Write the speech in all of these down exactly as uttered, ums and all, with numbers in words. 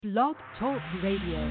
Blog Talk Radio.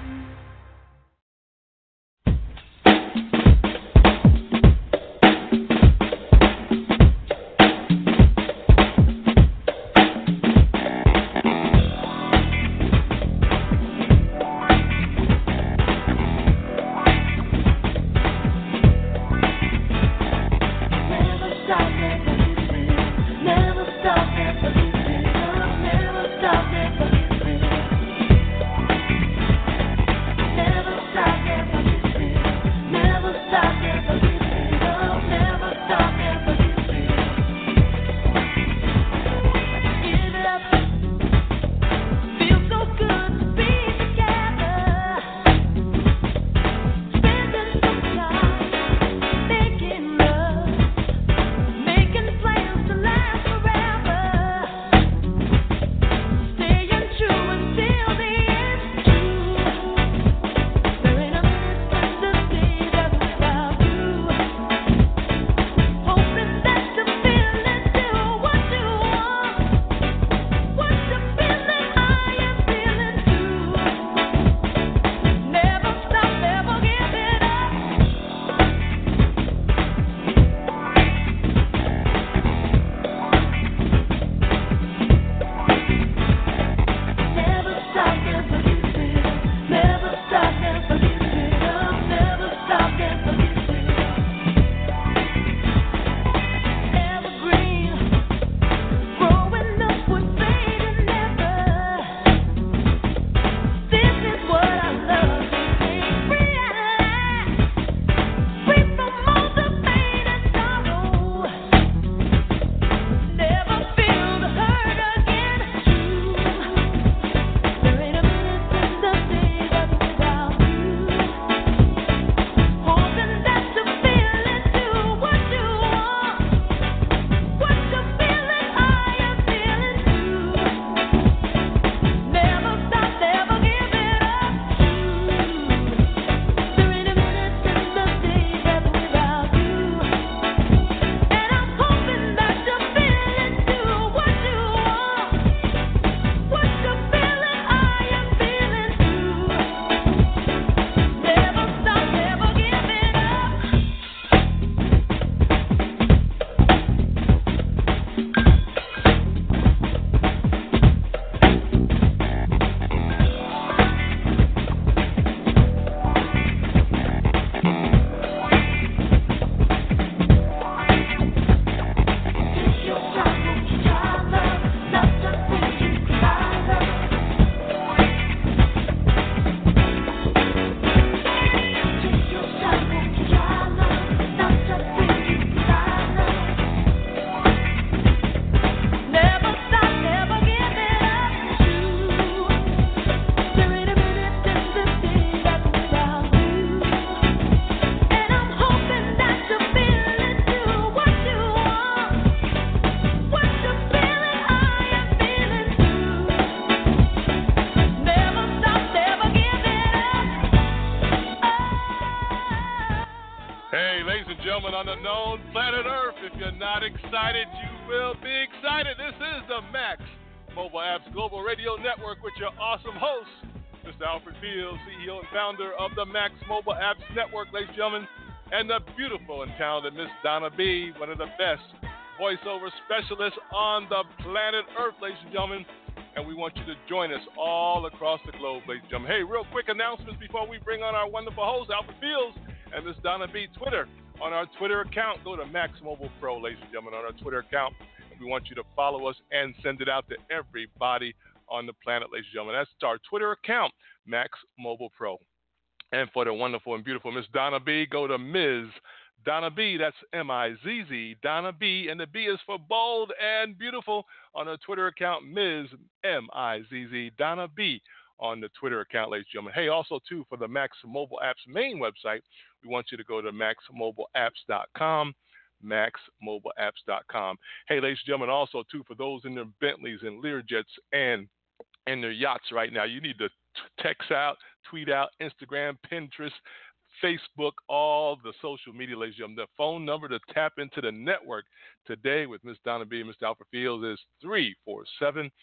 Ladies and gentlemen, and the beautiful and talented Miss Donna B, one of the best voiceover specialists on the planet Earth, ladies and gentlemen. And we want you to join us all across the globe, ladies and gentlemen. Hey, real quick announcements before we bring on our wonderful host, Alfred Fields, and Miss Donna B. Twitter. On our Twitter account, go to Max Mobile Pro, ladies and gentlemen, on our Twitter account. And we want you to follow us and send it out to everybody on the planet, ladies and gentlemen. That's our Twitter account, Max Mobile Pro. And for the wonderful and beautiful Miss Donna B, go to Miz Donna B. That's M I Z Z, Donna B. And the B is for bold and beautiful on her Twitter account, Miz M I Z Z, Donna B. on the Twitter account, ladies and gentlemen. Hey, also, too, for the Max Mobile Apps main website, we want you to go to max mobile apps dot com, max mobile apps dot com. Hey, ladies and gentlemen, also, too, for those in their Bentleys and Learjets and in their yachts right now, you need to text out, tweet out, Instagram, Pinterest, Facebook, all the social media, ladies and gentlemen. The phone number to tap into the network today with Miss Donna B and Mister Alfred Fields is three four seven,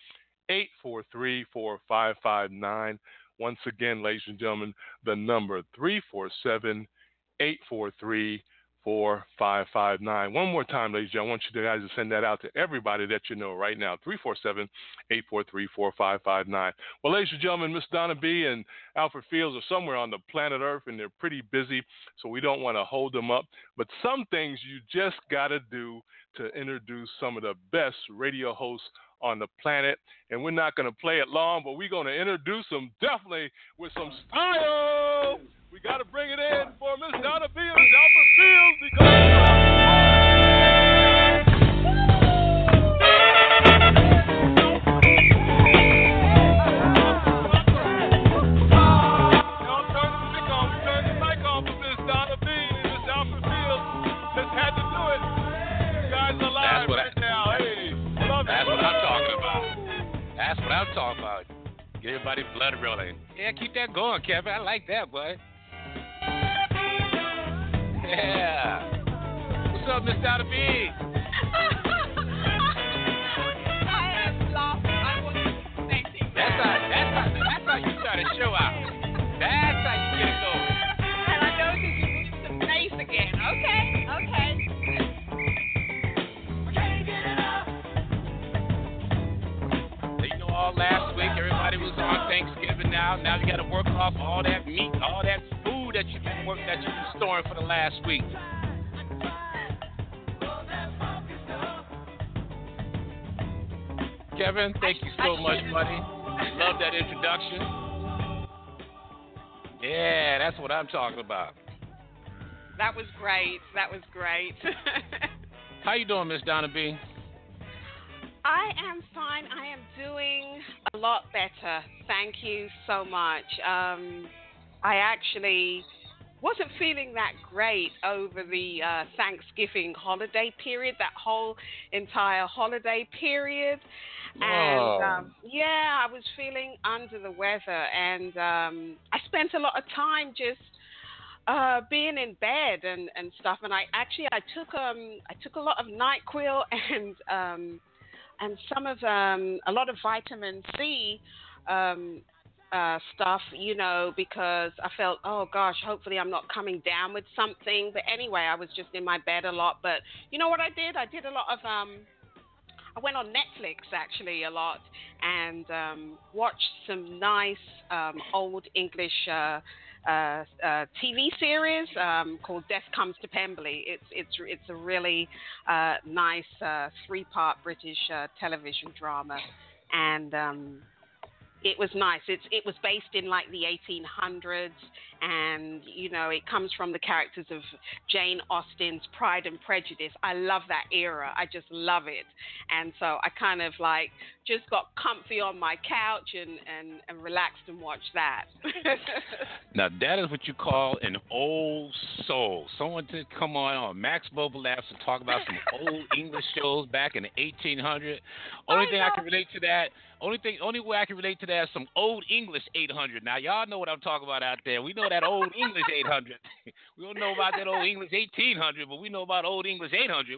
eight four three, four five five nine. Once again, ladies and gentlemen, the number three four seven, eight four three, four five five nine. One more time, ladies and gentlemen, I want you guys to send that out to everybody that you know right now, three four seven, eight four three, four five five nine. Well, ladies and gentlemen, Miss Donna B. and Alfred Fields are somewhere on the planet Earth, and they're pretty busy, so we don't want to hold them up. But some things you just got to do to introduce some of the best radio hosts on the planet. And we're not going to play it long, but we're going to introduce them definitely with some style. We got to bring it in for Miss Donna B. and Alfred Fields because... That's what I'm talking about. Get everybody blood rolling. Yeah, keep that going, Kevin. I like that, boy. Yeah. What's up, Miss Donna B? I am lost. I was thinking. That's how, that's how, that's how you start a show out. That's how you get it going. And I know that you need some bass again. Okay, okay. All last week, everybody was on Thanksgiving now. Now you got to work off all that meat, all that food that you've been working, that you've been storing for the last week. Kevin, thank you so much, buddy. Love that introduction. Yeah, that's what I'm talking about. That was great. That was great. How you doing, Miss Donna B? I am fine. I am doing a lot better. Thank you so much. Um, I actually wasn't feeling that great over the uh, Thanksgiving holiday period, that whole entire holiday period. And oh. um, yeah, I was feeling under the weather, and um, I spent a lot of time just uh, being in bed and, and stuff. And I actually I took um I took a lot of NyQuil and um. and some of um, a lot of vitamin C um, uh, stuff, you know, because I felt, oh gosh, hopefully I'm not coming down with something. But anyway, I was just in my bed a lot. But you know what I did? I did a lot of, um, I went on Netflix actually a lot and um, watched some nice um, old English uh, uh, uh, T V series um, called Death Comes to Pemberley. It's it's it's a really uh, nice uh, three-part British uh, television drama, and um, it was nice. It's it was based in like the eighteen hundreds, and you know it comes from the characters of Jane Austen's Pride and Prejudice. I love that era. I just love it, and so I kind of like just got comfy on my couch and and, and relaxed and watched that. Now that is what you call an old soul. Someone to come on on Max Mobile Labs and talk about some old English shows back in the eighteen hundreds. Only I thing know. I can relate to that. Only thing, only way I can relate to that is some old English eight hundred. Now, y'all know what I'm talking about out there. We know that old English eight hundred. We don't know about that old English eighteen hundred, but we know about old English eight hundred.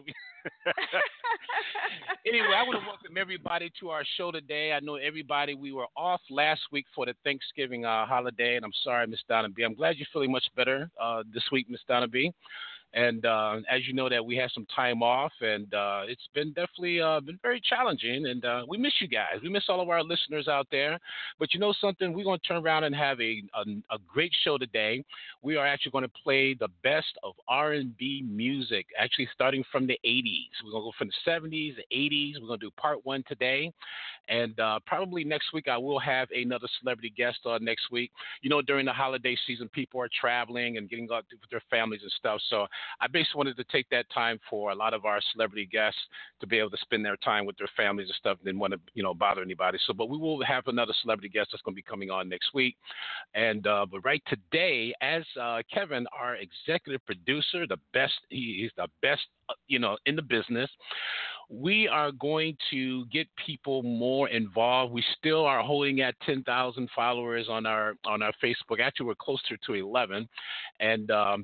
Anyway, I want to welcome everybody to our show today. I know everybody, we were off last week for the Thanksgiving uh, holiday, and I'm sorry, Miss Donna B. I'm glad you're feeling much better uh, this week, Miss Donna B. And uh, as you know that we had some time off, and uh, it's been definitely uh, been very challenging, and uh, we miss you guys. We miss all of our listeners out there. But you know something? We're going to turn around and have a, a, a great show today. We are actually going to play the best of R and B music, actually starting from the eighties. We're going to go from the seventies, the eighties. We're going to do part one today. And uh, probably next week I will have another celebrity guest on next week. You know, during the holiday season, people are traveling and getting out with their families and stuff. So I basically wanted to take that time for a lot of our celebrity guests to be able to spend their time with their families and stuff and didn't want to, you know, bother anybody. So, but we will have another celebrity guest that's going to be coming on next week. And, uh, but right today, as uh, Kevin, our executive producer, the best, he, he's the best, uh, you know, in the business. We are going to get people more involved. We still are holding at ten thousand followers on our on our Facebook. Actually, we're closer to eleven. And, um,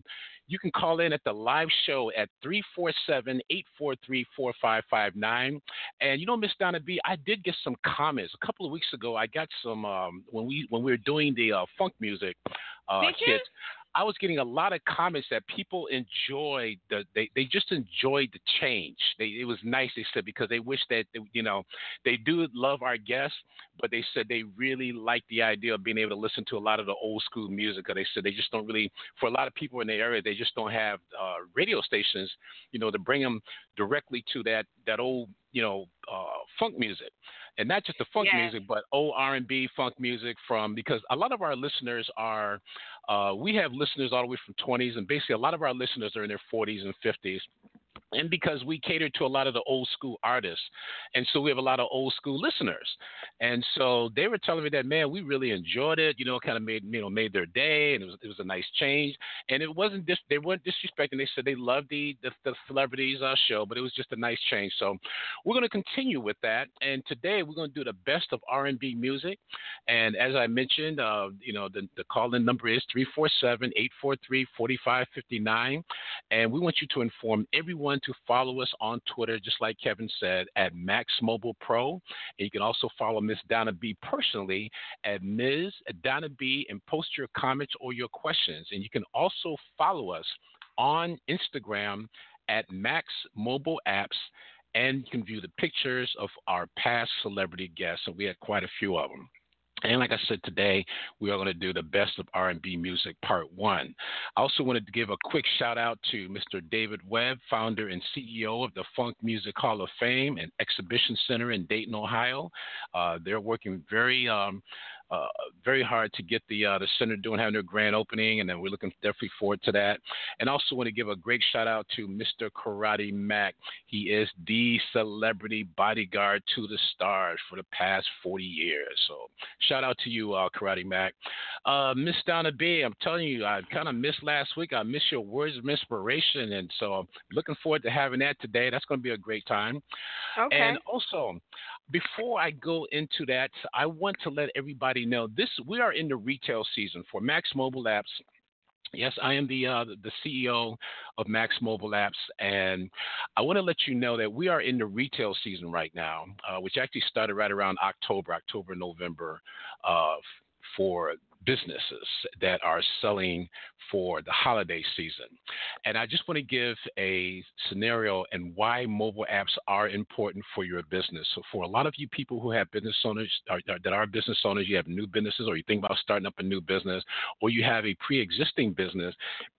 You can call in at the live show at three four seven, eight four three, four five five nine. And you know, Miss Donna B, I did get some comments a couple of weeks ago. I got some um, when we when we were doing the uh, funk music uh, Did you? kit. I was getting a lot of comments that people enjoyed the they, they just enjoyed the change. They, it was nice, they said, because they wish that, you know, they do love our guests, but they said they really like the idea of being able to listen to a lot of the old school music. Because they said they just don't really, for a lot of people in the area, they just don't have uh, radio stations, you know, to bring them directly to that that old, you know, uh, funk music. And not just the funk yes. music, but old R and B funk music from, because a lot of our listeners are, uh, we have listeners all the way from twenties, and basically a lot of our listeners are in their forties and fifties. And because we cater to a lot of the old school artists. And so we have a lot of old school listeners. And so they were telling me that, man, we really enjoyed it, you know, kind of made, you know, made their day. And it was, it was a nice change. And it wasn't, dis- they weren't disrespecting. They said they loved the, the, the celebrities uh, show, but it was just a nice change. So we're going to continue with that. And today we're going to do the best of R and B music. And as I mentioned, uh, you know, the, the call-in number is three four seven, eight four three, four five five nine. And we want you to inform everyone to follow us on Twitter, just like Kevin said, at Max Mobile Pro. And you can also follow Miss Donna B personally at Miz Donna B and post your comments or your questions. And you can also follow us on Instagram at Max Mobile Apps, and you can view the pictures of our past celebrity guests. And we had quite a few of them. And like I said, today we are going to do the best of R and B music part one. I also wanted to give a quick shout out to Mister David Webb, founder and C E O of the Funk Music Hall of Fame and Exhibition Center in Dayton, Ohio. Uh, they're working very um, uh, very hard to get the uh, the center doing having their grand opening, and then we're looking definitely forward to that. And also want to give a great shout out to Mister Karate Mac. He is the celebrity bodyguard to the stars for the past forty years. So shout out to you, uh, Karate Mac. Uh, Miss Donna B, I'm telling you, I kind of missed last week. I missed your words of inspiration, and so I'm looking forward to having that today. That's going to be a great time. Okay. And also, before I go into that, I want to let everybody know this: we are in the retail season for Max Mobile Apps. Yes, I am the uh, the C E O of Max Mobile Apps, and I want to let you know that we are in the retail season right now, uh, which actually started right around October, October, November, uh, for businesses that are selling for the holiday season. And I just want to give a scenario and why mobile apps are important for your business. So for a lot of you people who have business owners or, that are business owners, you have new businesses, or you think about starting up a new business, or you have a pre-existing business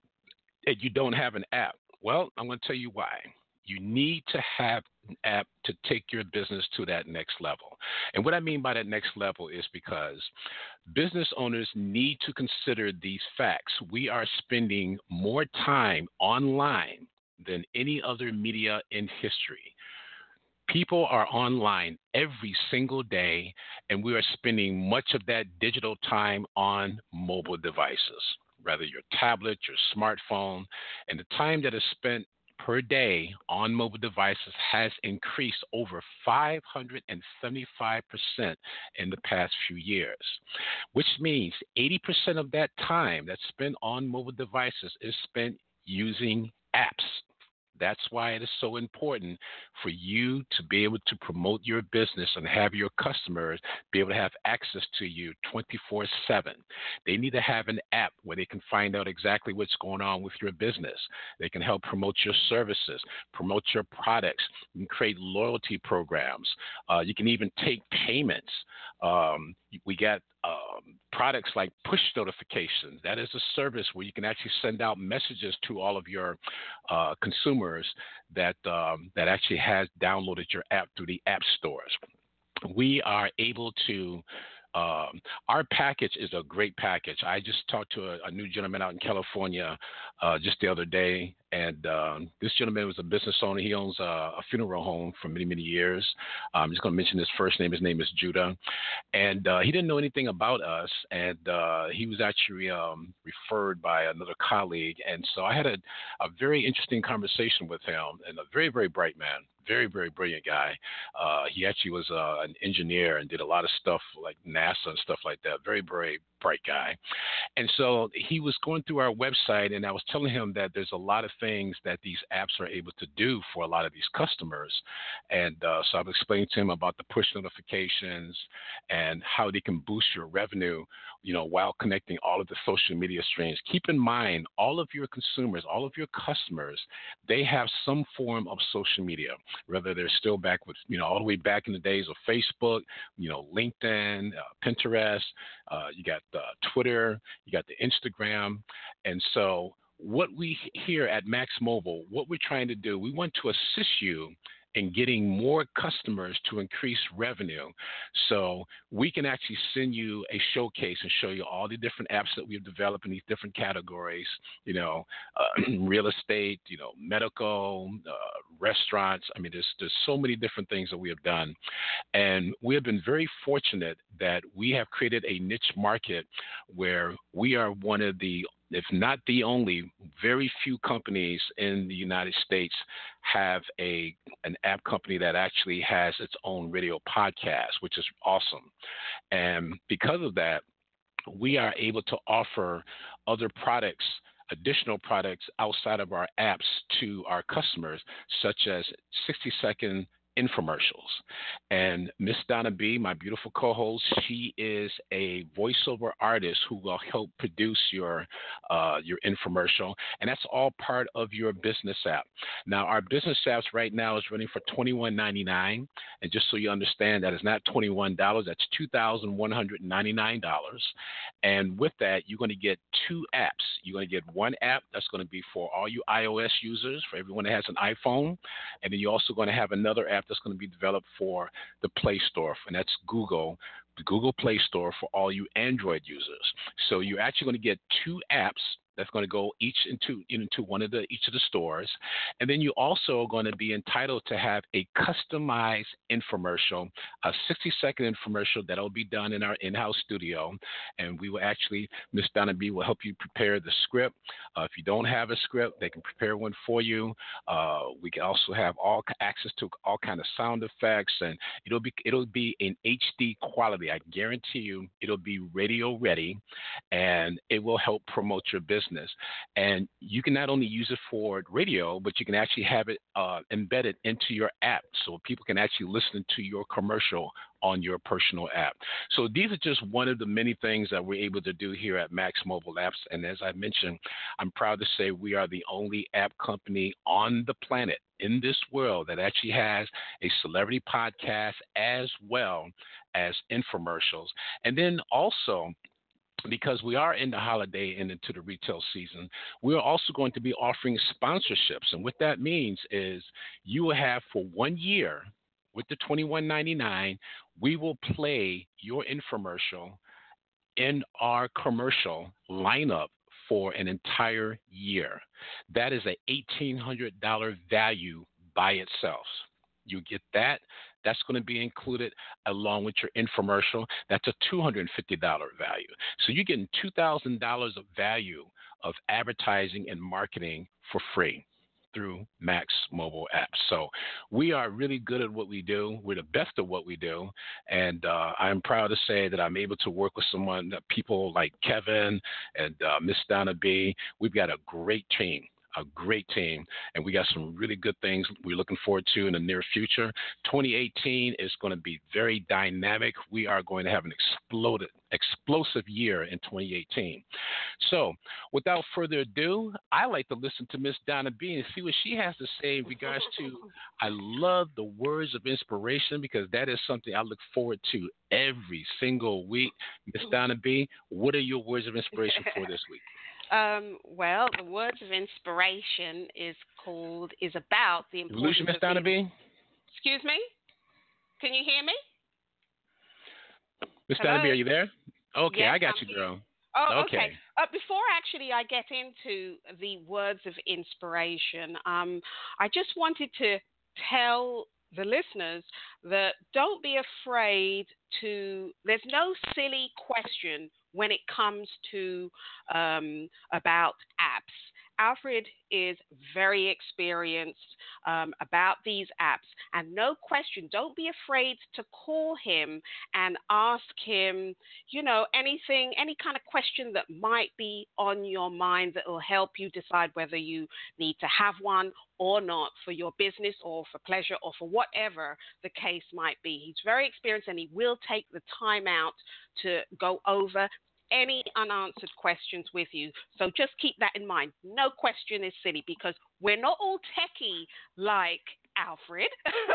and you don't have an app. Well, I'm going to tell you why. You need to have an app to take your business to that next level. And what I mean by that next level is because business owners need to consider these facts. We are spending more time online than any other media in history. People are online every single day, and we are spending much of that digital time on mobile devices, rather your tablet, your smartphone, and the time that is spent per day on mobile devices has increased over five hundred seventy-five percent in the past few years, which means eighty percent of that time that's spent on mobile devices is spent using apps. That's why it is so important for you to be able to promote your business and have your customers be able to have access to you twenty-four seven. They need to have an app where they can find out exactly what's going on with your business. They can help promote your services, promote your products. You can create loyalty programs. Uh, you can even take payments. Um, we got um, products like push notifications. That is a service where you can actually send out messages to all of your uh, consumers that um, that actually has downloaded your app through the app stores. We are able to Um, our package is a great package. I just talked to a, a new gentleman out in California uh, just the other day, And um, this gentleman was a business owner. He owns a, a funeral home for many, many years. I'm just going to mention his first name. His name is Judah. And uh, he didn't know anything about us. And uh, he was actually um, referred by another colleague. And so I had a, a very interesting conversation with him, and a very, very bright man. Very, very brilliant guy. Uh, he actually was uh, an engineer and did a lot of stuff like NASA and stuff like that. Very, very bright guy. And so he was going through our website, and I was telling him that there's a lot of things that these apps are able to do for a lot of these customers. And uh, so I was explaining to him about the push notifications and how they can boost your revenue, you know, while connecting all of the social media streams. Keep in mind, all of your consumers, all of your customers, they have some form of social media, whether they're still back with, you know, all the way back in the days of Facebook, you know, LinkedIn, uh, Pinterest, uh, you got uh, Twitter, you got the Instagram. And so what we here at Max Mobile, what we're trying to do, we want to assist you in getting more customers to increase revenue. So we can actually send you a showcase and show you all the different apps that we've developed in these different categories, you know, uh, real estate, you know, medical, uh, restaurants. I mean, there's, there's so many different things that we have done. And we have been very fortunate that we have created a niche market where we are one of the, if not the only, very few companies in the United States have a an app company that actually has its own radio podcast, which is awesome. And because of that, we are able to offer other products, additional products outside of our apps to our customers, such as sixty second infomercials. And Miss Donna B, my beautiful co-host, she is a voiceover artist who will help produce your uh, your infomercial, and that's all part of your business app. Now, our business apps right now is running for twenty-one ninety-nine, and just so you understand, that is not twenty-one dollars, that's two thousand one hundred ninety-nine dollars. And with that, you're going to get two apps. You're going to get one app that's going to be for all you iOS users, for everyone that has an iPhone, and then you're also going to have another app that's going to be developed for the Play Store, and that's Google, the Google Play Store for all you Android users. So you're actually going to get two apps that's going to go each into into one of the each of the stores, and then you also are going to be entitled to have a customized infomercial, a sixty second infomercial that'll be done in our in-house studio, and we will actually, Miss Donna B will help you prepare the script. Uh, if you don't have a script, they can prepare one for you. Uh, we can also have all access to all kind of sound effects, and it'll be it'll be in H D quality. I guarantee you, it'll be radio ready, and it will help promote your business. And you can not only use it for radio, but you can actually have it uh, embedded into your app so people can actually listen to your commercial on your personal app. So these are just one of the many things that we're able to do here at Max Mobile Apps. And as I mentioned, I'm proud to say we are the only app company on the planet in this world that actually has a celebrity podcast as well as infomercials. And then also, because we are in the holiday and into the retail season, we're also going to be offering sponsorships. And what that means is you will have for one year with the twenty-one ninety-nine, we will play your infomercial in our commercial lineup for an entire year. That is an eighteen hundred dollars value by itself. You get that. That's going to be included along with your infomercial. That's a two hundred fifty dollars value. So you're getting two thousand dollars of value of advertising and marketing for free through Max Mobile Apps. So we are really good at what we do. We're the best at what we do. And uh, I'm proud to say that I'm able to work with someone, people like Kevin and uh, Miss Donna B. We've got a great team. A great team, and we got some really good things we're looking forward to in the near future. twenty eighteen is going to be very dynamic. We are going to have an exploded, explosive year in twenty eighteen. So, without further ado, I like to listen to Miss Donna B and see what she has to say in regards to. I love the words of inspiration because that is something I look forward to every single week. Miss Donna B, what are your words of inspiration for this week? Um, well, the words of inspiration is called, is about the importance Lose you, Miss Donna B? Excuse me? Can you hear me? Miss Donna B, are you there? Okay, yes, I got I'm you, here. girl. Oh, okay. Okay. Uh, before actually I get into the words of inspiration, um, I just wanted to tell the listeners that don't be afraid to, there's no silly question when it comes to um, about apps. Alfred is very experienced um, about these apps, and no question, don't be afraid to call him and ask him, you know, anything, any kind of question that might be on your mind that will help you decide whether you need to have one or not for your business or for pleasure or for whatever the case might be. He's very experienced and he will take the time out to go over any unanswered questions with you. So just keep that in mind. No question is silly because we're not all techie like Alfred,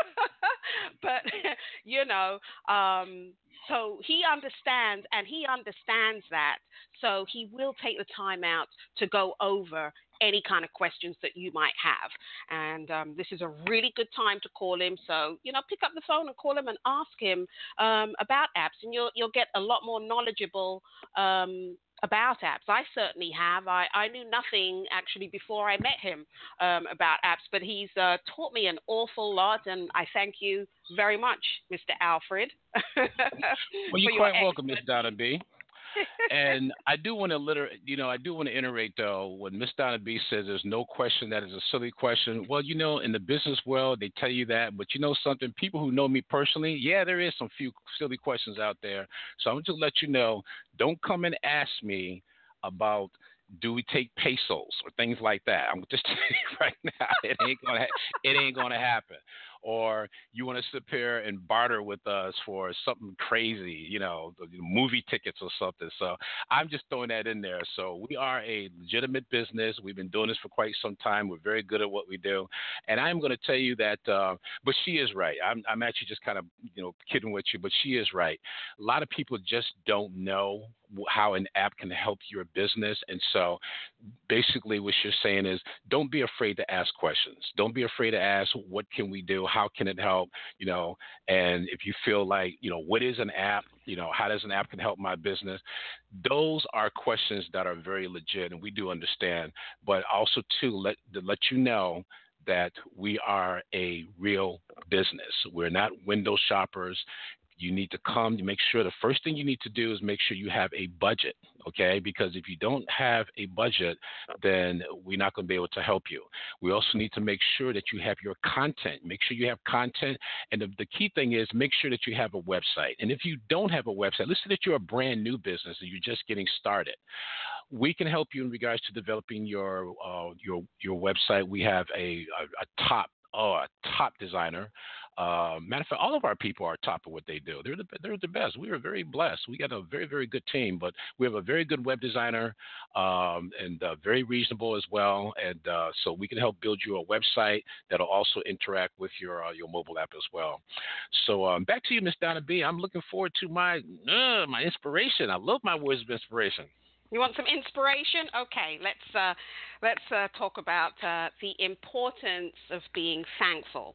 but you know, um, so he understands and he understands that. So he will take the time out to go over any kind of questions that you might have. And um, this is a really good time to call him. So, you know, pick up the phone and call him and ask him um, about apps, and you'll, you'll get a lot more knowledgeable um, about apps. I certainly have. I, I knew nothing actually before I met him um, about apps, but he's uh, taught me an awful lot, and I thank you very much, Mister Alfred. Well, you're quite welcome, Miss Donna B. And I do want to liter- you know, I do want to iterate though when Miss Donna B says there's no question that is a silly question. Well, you know, in the business world they tell you that, but you know something, people who know me personally, yeah, there is some few silly questions out there. So I'm going to let you know, don't come and ask me about do we take pesos or things like that. I'm just telling you right now, it ain't gonna ha- it ain't gonna happen. Or you want to sit here and barter with us for something crazy, you know, the movie tickets or something. So I'm just throwing that in there. So we are a legitimate business. We've been doing this for quite some time. We're very good at what we do. And I'm going to tell you that, uh, but she is right. I'm, I'm actually just kind of, you know, kidding with you, but she is right. A lot of people just don't know how an app can help your business. And so basically what you're saying is don't be afraid to ask questions. Don't be afraid to ask, what can we do? How can it help? You know, and if you feel like, you know, what is an app? You know, how does an app can help my business? Those are questions that are very legit and we do understand, but also too, let, to let you know that we are a real business. We're not window shoppers. You need to come to make sure the first thing you need to do is make sure you have a budget, okay? Because if you don't have a budget, then we're not going to be able to help you. We also need to make sure that you have your content. Make sure you have content. And the, the key thing is make sure that you have a website. And if you don't have a website, let's say that you're a brand new business and you're just getting started. We can help you in regards to developing your uh, your your website. We have a, a, a top oh, a top designer. Uh, matter of fact, all of our people are top of what they do. They're the they're the best. We are very blessed. We got a very very good team, but we have a very good web designer um, and uh, very reasonable as well. And uh, so we can help build you a website that'll also interact with your uh, your mobile app as well. So um, back to you, Miss Donna B. I'm looking forward to my uh, my inspiration. I love my words of inspiration. You want some inspiration? Okay, let's uh, let's uh, talk about uh, the importance of being thankful.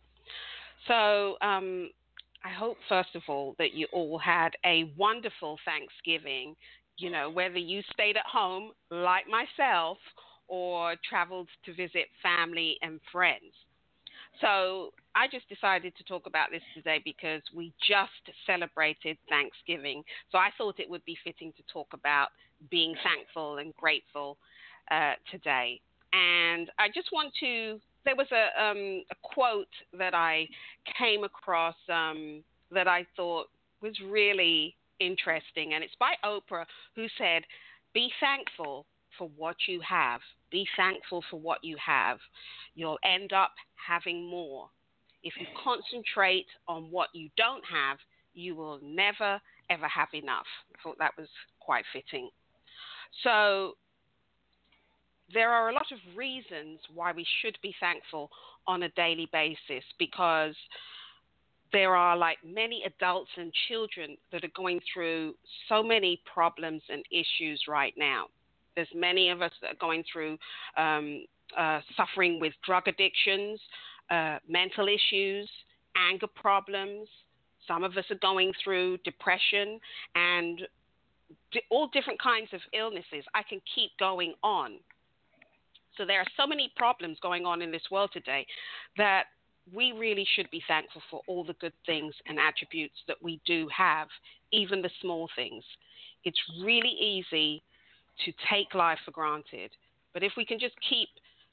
So um, I hope, first of all, that you all had a wonderful Thanksgiving. You know, whether you stayed at home like myself or traveled to visit family and friends. So I just decided to talk about this today because we just celebrated Thanksgiving. So I thought it would be fitting to talk about being thankful and grateful uh, today. And I just want to, there was a, um, a quote that I came across um, that I thought was really interesting. And it's by Oprah, who said, be thankful for what you have. Be thankful for what you have. You'll end up having more. If you concentrate on what you don't have, you will never, ever have enough. I thought that was quite fitting. So there are a lot of reasons why we should be thankful on a daily basis, because there are like many adults and children that are going through so many problems and issues right now. There's many of us that are going through um, uh, suffering with drug addictions, uh, mental issues, anger problems. Some of us are going through depression, and di- all different kinds of illnesses. I can keep going on. So there are so many problems going on in this world today that we really should be thankful for all the good things and attributes that we do have, even the small things. It's really easy to take life for granted. But if we can just keep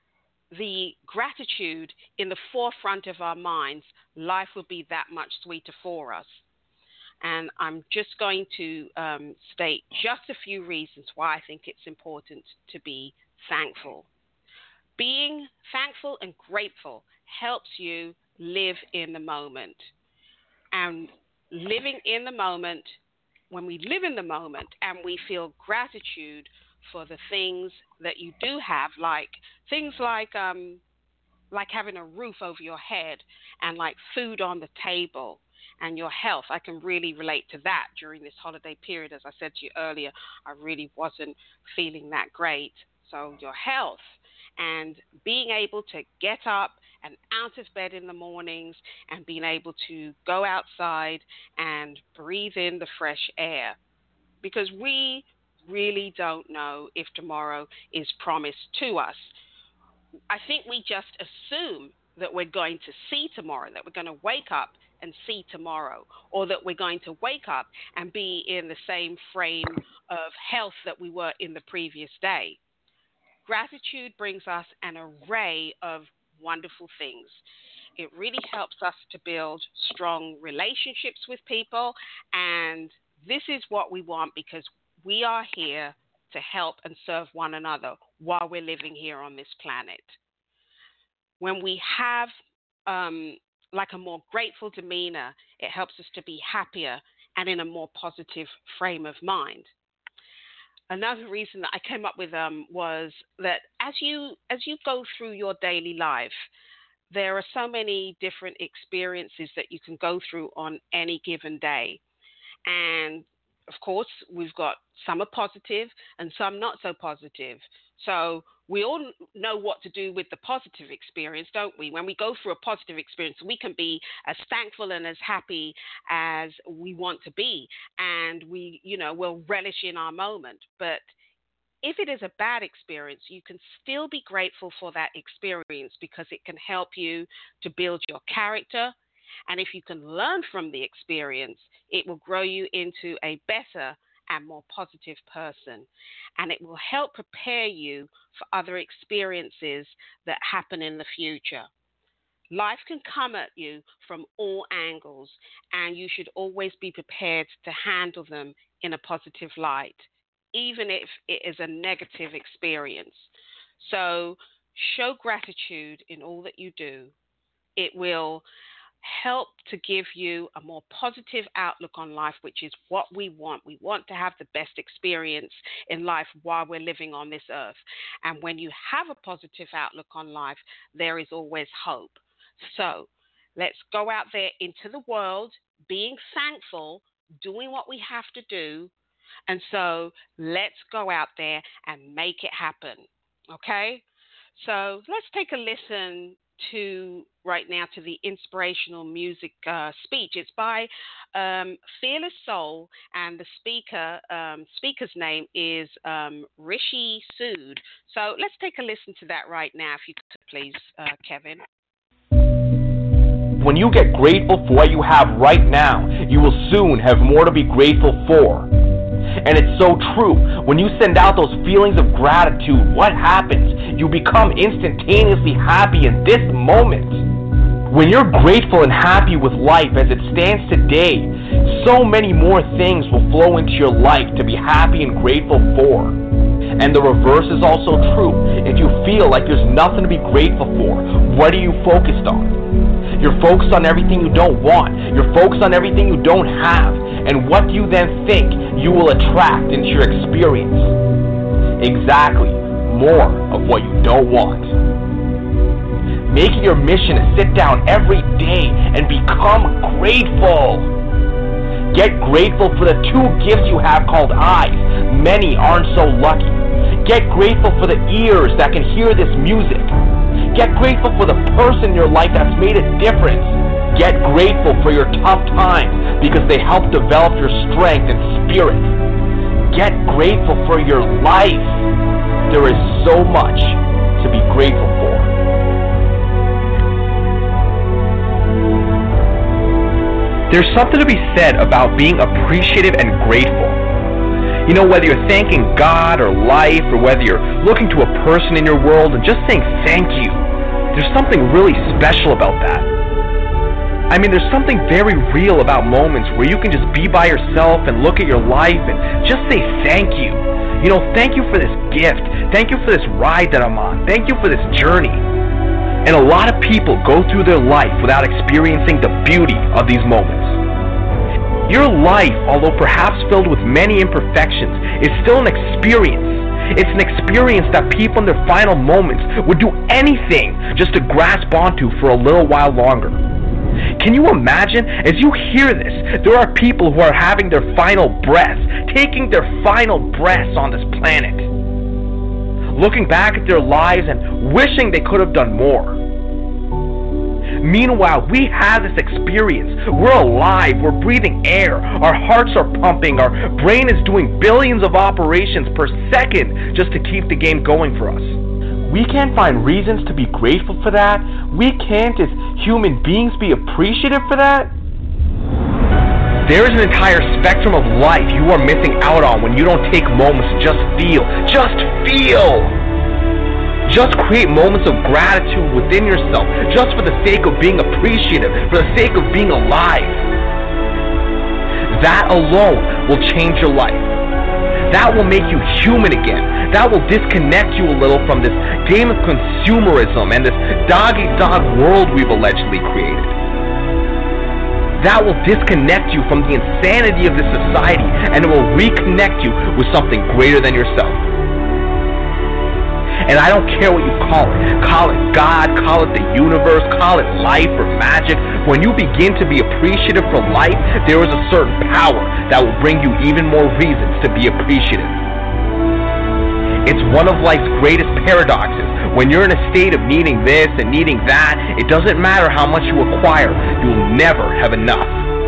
the gratitude in the forefront of our minds, life will be that much sweeter for us. And I'm just going to um, state just a few reasons why I think it's important to be thankful. Being thankful and grateful helps you live in the moment. And living in the moment, when we live in the moment and we feel gratitude for the things that you do have, like things like um, like having a roof over your head and like food on the table and your health. I can really relate to that during this holiday period. As I said to you earlier, I really wasn't feeling that great. So your health and being able to get up and out of bed in the mornings and being able to go outside and breathe in the fresh air. Because we really don't know if tomorrow is promised to us. I think we just assume that we're going to see tomorrow, that we're going to wake up and see tomorrow, or that we're going to wake up and be in the same frame of health that we were in the previous day. Gratitude brings us an array of wonderful things. It really helps us to build strong relationships with people, and this is what we want because we are here to help and serve one another while we're living here on this planet. When we have um, like a more grateful demeanor, it helps us to be happier and in a more positive frame of mind. Another reason that I came up with um, was that as you as you go through your daily life, there are so many different experiences that you can go through on any given day. And of course, we've got some are positive and some not so positive. So we all know what to do with the positive experience, don't we? When we go through a positive experience, we can be as thankful and as happy as we want to be. And we, you know, will relish in our moment. But if it is a bad experience, you can still be grateful for that experience because it can help you to build your character. And if you can learn from the experience, it will grow you into a better and more positive person. And it will help prepare you for other experiences that happen in the future. Life can come at you from all angles, and you should always be prepared to handle them in a positive light, even if it is a negative experience. So show gratitude in all that you do. It will help to give you a more positive outlook on life, which is what we want. We want to have the best experience in life while we're living on this earth. And when you have a positive outlook on life, there is always hope. So let's go out there into the world, being thankful, doing what we have to do. And so let's go out there and make it happen. Okay? So let's take a listen to right now to the inspirational music uh, speech. It's by um, Fearless Soul, and the speaker um, speaker's name is um, Rishi Sood. So let's take a listen to that right now, if you could please, uh, Kevin. When you get grateful for what you have right now, you will soon have more to be grateful for. And it's so true. When you send out those feelings of gratitude, what happens? You become instantaneously happy in this moment. When you're grateful and happy with life as it stands today, so many more things will flow into your life to be happy and grateful for. And the reverse is also true. If you feel like there's nothing to be grateful for, what are you focused on? You're focused on everything you don't want. You're focused on everything you don't have. And what do you then think you will attract into your experience? Exactly, more of what you don't want. Make it your mission to sit down every day and become grateful. Get grateful for the two gifts you have called eyes. Many aren't so lucky. Get grateful for the ears that can hear this music. Get grateful for the person in your life that's made a difference. Get grateful for your tough times because they help develop your strength and spirit. get grateful for your life. There is so much to be grateful for. There's something to be said about being appreciative and grateful. You know, whether you're thanking God or life, or whether you're looking to a person in your world and just saying thank you, there's something really special about that. I mean, there's something very real about moments where you can just be by yourself and look at your life and just say thank you. You know, thank you for this gift. Thank you for this ride that I'm on. Thank you for this journey. And a lot of people go through their life without experiencing the beauty of these moments. Your life, although perhaps filled with many imperfections, is still an experience. It's an experience that people in their final moments would do anything just to grasp onto for a little while longer. Can you imagine, as you hear this, there are people who are having their final breaths, taking their final breaths on this planet, looking back at their lives and wishing they could have done more. Meanwhile, we have this experience. We're alive, we're breathing air, our hearts are pumping, our brain is doing billions of operations per second just to keep the game going for us. We can't find reasons to be grateful for that. We can't, as human beings, be appreciative for that. There is an entire spectrum of life you are missing out on when you don't take moments to just feel. Just feel! Just create moments of gratitude within yourself, just for the sake of being appreciative, for the sake of being alive. That alone will change your life. That will make you human again. That will disconnect you a little from this game of consumerism and this dog-eat-dog world we've allegedly created. That will disconnect you from the insanity of this society, and it will reconnect you with something greater than yourself. And I don't care what you call it. Call it God, call it the universe, call it life or magic. When you begin to be appreciative for life, there is a certain power that will bring you even more reasons to be appreciative. It's one of life's greatest paradoxes. When you're in a state of needing this and needing that, it doesn't matter how much you acquire, you'll never have enough.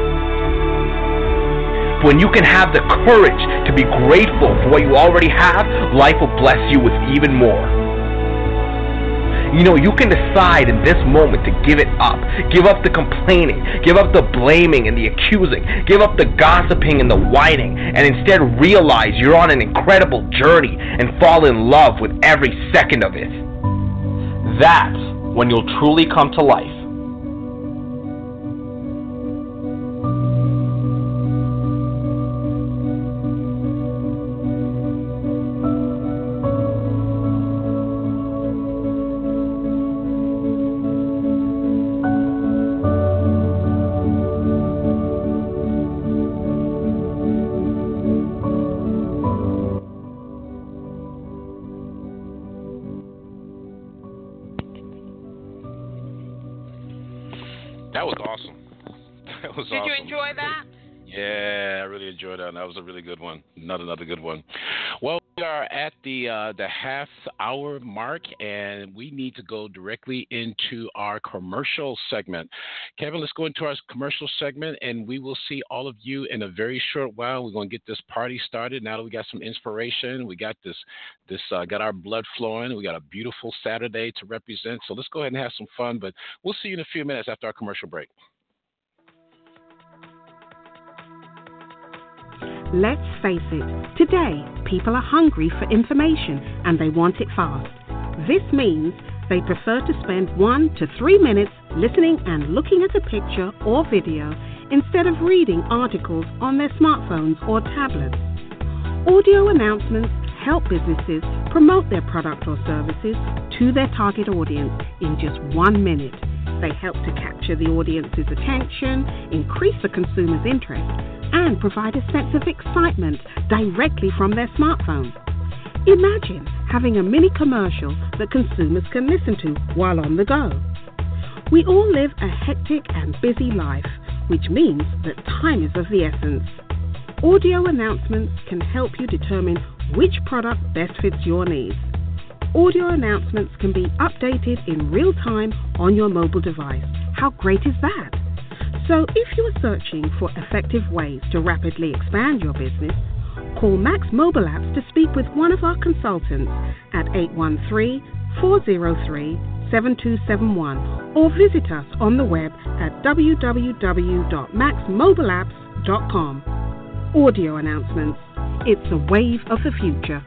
When you can have the courage to be grateful for what you already have, life will bless you with even more. You know, you can decide in this moment to give it up. Give up the complaining, give up the blaming and the accusing, give up the gossiping and the whining, and instead realize you're on an incredible journey and fall in love with every second of it. That's when you'll truly come to life. That was awesome. That was Did awesome. you enjoy that? Yeah, I really enjoyed that. That was a really good one. Not another good one. Well, we are at the uh, the half hour mark, and we need to go directly into our commercial segment. Kevin, let's go into our commercial segment, and we will see all of you in a very short while. We're going to get this party started. Now that we got some inspiration, we got this this uh, got our blood flowing. We got a beautiful Saturday to represent. So let's go ahead and have some fun. But we'll see you in a few minutes after our commercial break. Let's face it, today people are hungry for information and they want it fast. This means they prefer to spend one to three minutes listening and looking at a picture or video instead of reading articles on their smartphones or tablets. Audio announcements help businesses promote their product or services to their target audience in just one minute. They help to capture the audience's attention, increase the consumer's interest, and provide a sense of excitement directly from their smartphone. Imagine having a mini commercial that consumers can listen to while on the go. We all live a hectic and busy life, which means that time is of the essence. Audio announcements can help you determine which product best fits your needs. Audio announcements can be updated in real time on your mobile device. How great is that? So if you are searching for effective ways to rapidly expand your business, Call Max Mobile Apps to speak with one of our consultants at eight one three, four zero three, seven two seven one or visit us on the web at w w w dot max mobile apps dot com. Audio announcements. It's a wave of the future.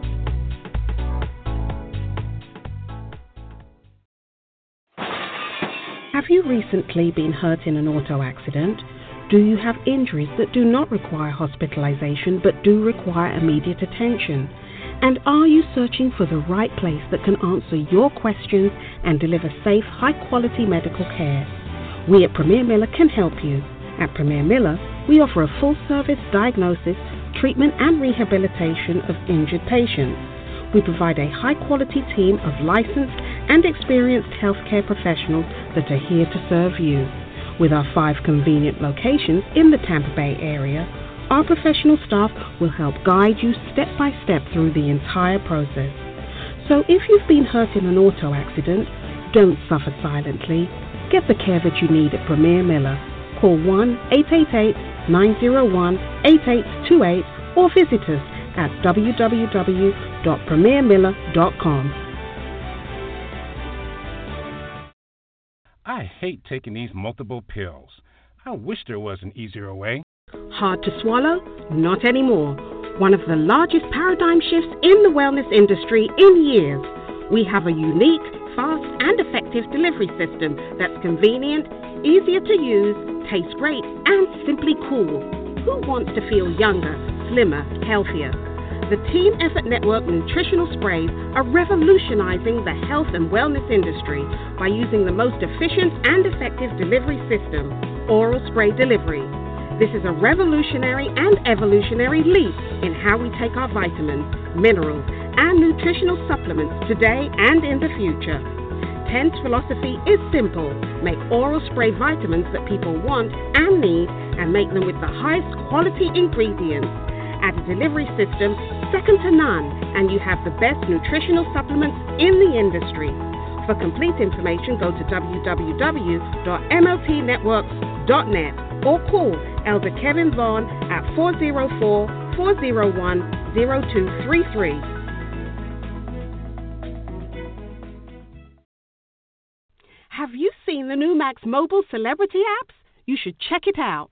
Have you recently been hurt in an auto accident? Do you have injuries that do not require hospitalization but do require immediate attention? And are you searching for the right place that can answer your questions and deliver safe, high-quality medical care? We at Premier Miller can help you. At Premier Miller, we offer a full-service diagnosis, treatment and rehabilitation of injured patients. We provide a high-quality team of licensed and experienced healthcare professionals that are here to serve you. With our five convenient locations in the Tampa Bay area, our professional staff will help guide you step by step through the entire process. So if you've been hurt in an auto accident, don't suffer silently. Get the care that you need at Premier Miller. Call one eight eight eight, nine zero one, eight eight two eight or visit us at w w w dot premier miller dot com. I hate taking these multiple pills. I wish there was an easier way. Hard to swallow? Not anymore. One of the largest paradigm shifts in the wellness industry in years. We have a unique, fast and effective delivery system that's convenient, easier to use, tastes great and simply cool. Who wants to feel younger, slimmer, healthier? The Team Effort Network nutritional sprays are revolutionizing the health and wellness industry by using the most efficient and effective delivery system, oral spray delivery. This is a revolutionary and evolutionary leap in how we take our vitamins, minerals, and nutritional supplements today and in the future. Tent's philosophy is simple. Make oral spray vitamins that people want and need and make them with the highest quality ingredients. Add a delivery system second to none, and you have the best nutritional supplements in the industry. For complete information, go to w w w dot m l t networks dot net or call Elder Kevin Vaughn at four zero four, four zero one, zero two three three. Have you seen the new Max Mobile Celebrity apps? You should check it out.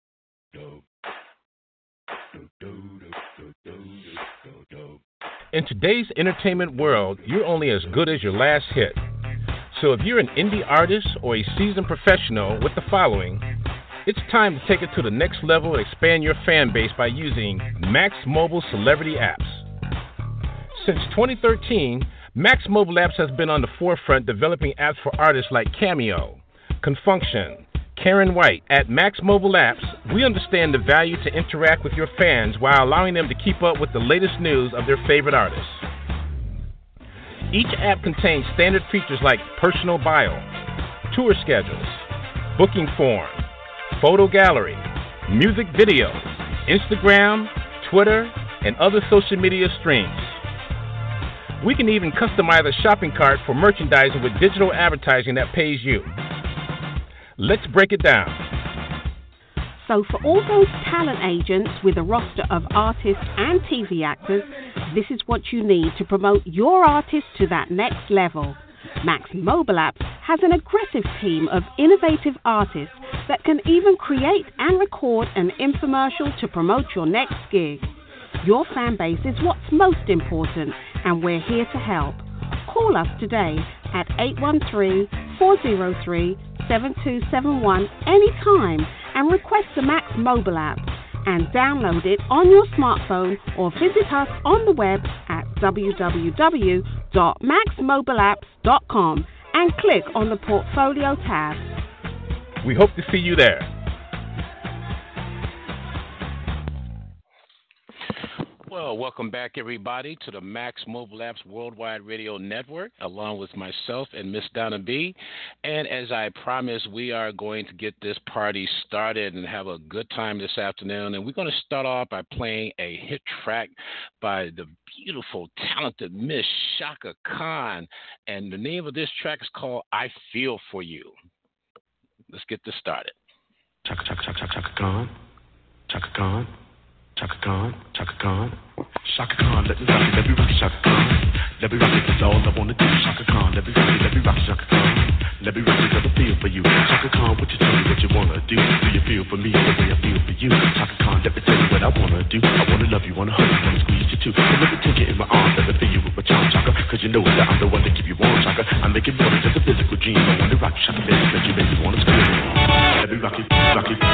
In today's entertainment world, you're only as good as your last hit. So if you're an indie artist or a seasoned professional with the following, it's time to take it to the next level and expand your fan base by using Max Mobile Celebrity Apps. Since twenty thirteen, Max Mobile Apps has been on the forefront developing apps for artists like Cameo, Confunction, Karen White. At Max Mobile Apps, we understand the value to interact with your fans while allowing them to keep up with the latest news of their favorite artists. Each app contains standard features like personal bio, tour schedules, booking form, photo gallery, music videos, Instagram, Twitter, and other social media streams. We can even customize a shopping cart for merchandising with digital advertising that pays you. Let's break it down. So for all those talent agents with a roster of artists and T V actors, this is what you need to promote your artist to that next level. Max Mobile Apps has an aggressive team of innovative artists that can even create and record an infomercial to promote your next gig. Your fan base is what's most important, and we're here to help. Call us today at eight one three, four zero three, seven two seven one anytime and request the Max Mobile app and download it on your smartphone or visit us on the web at w w w dot max mobile apps dot com and click on the Portfolio tab. We hope to see you there. Well, welcome back, everybody, to the Max Mobile Apps Worldwide Radio Network, along with myself and Miss Donna B. And as I promised, we are going to get this party started and have a good time this afternoon. And we're going to start off by playing a hit track by the beautiful, talented Miss Chaka Khan. And the name of this track is called I Feel For You. Let's get this started. Chaka, Chaka, Chaka, Chaka Khan. Chaka Khan. Chaka Khan, Chaka Khan, Chaka Khan, let me rock it, let me rock it, Chaka Khan. Let me rock it, that's all I wanna do. Chaka Khan, let me rock it, let me rock it, Chaka Khan. Let me rock it, cause I feel for you. Chaka Khan, what you tell me what you wanna do? Do you feel for me the way I feel for you? Chaka Khan, let me tell you what I wanna do. I wanna love you, wanna hug you, wanna squeeze you too. So let me take you in my arms, let me feel you with my charm, Chaka. Cause you know that I'm the one that keep you warm, Chaka. I make it more than just a physical dream. I wanna rock you, Chaka, baby, let you make me wanna scream. Let me rock it, rock it.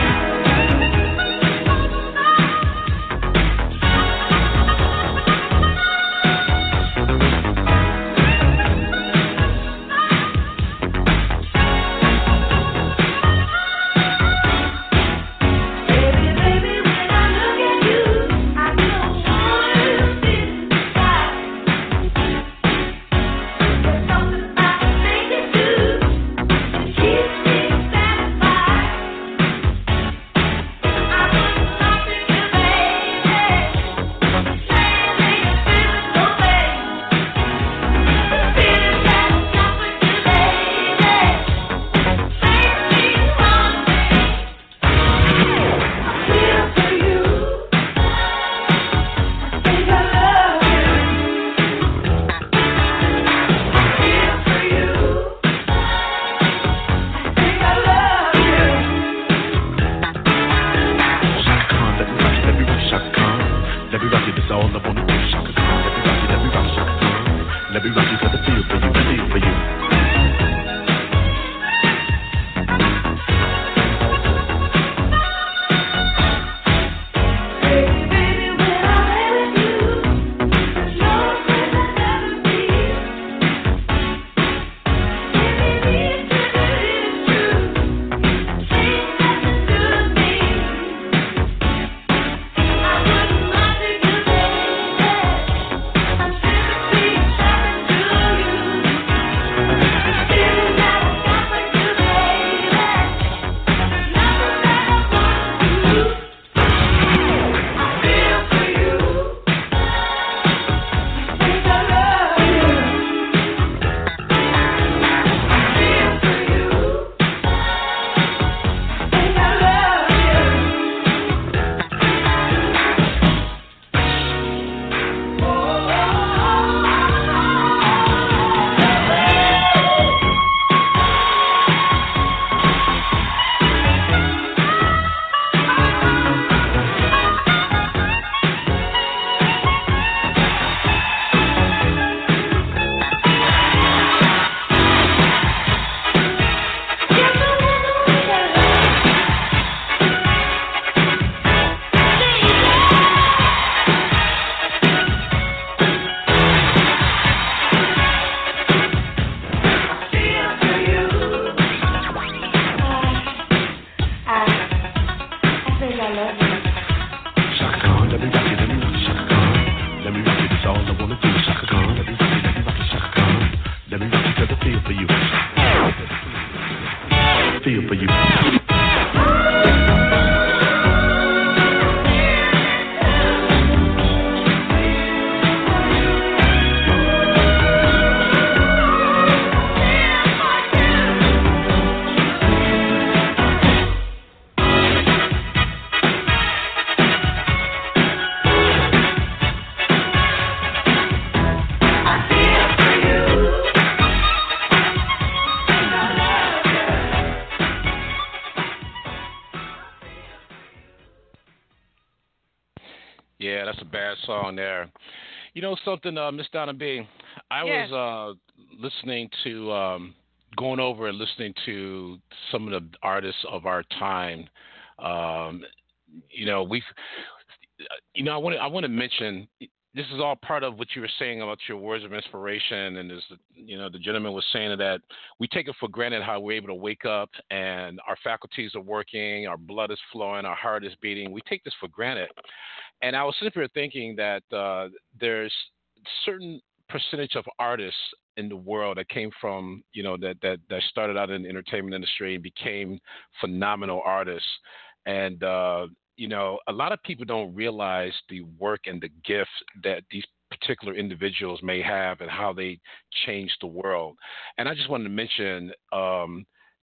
Yeah, that's a bad song there. You know something, uh, Miss Donna B? I yes. was uh, listening to, um, going over and listening to some of the artists of our time. Um, you know, we've, you know, I want to, I want to mention. This is all part of what you were saying about your words of inspiration, and is, you know, the gentleman was saying that we take it for granted how we're able to wake up and our faculties are working, our blood is flowing, our heart is beating. We take this for granted. And I was sitting here thinking that uh, there's certain percentage of artists in the world that came from, you know, that, that, that started out in the entertainment industry and became phenomenal artists. And, uh, you know, a lot of people don't realize the work and the gift that these particular individuals may have and how they change the world. And I just wanted to mention um,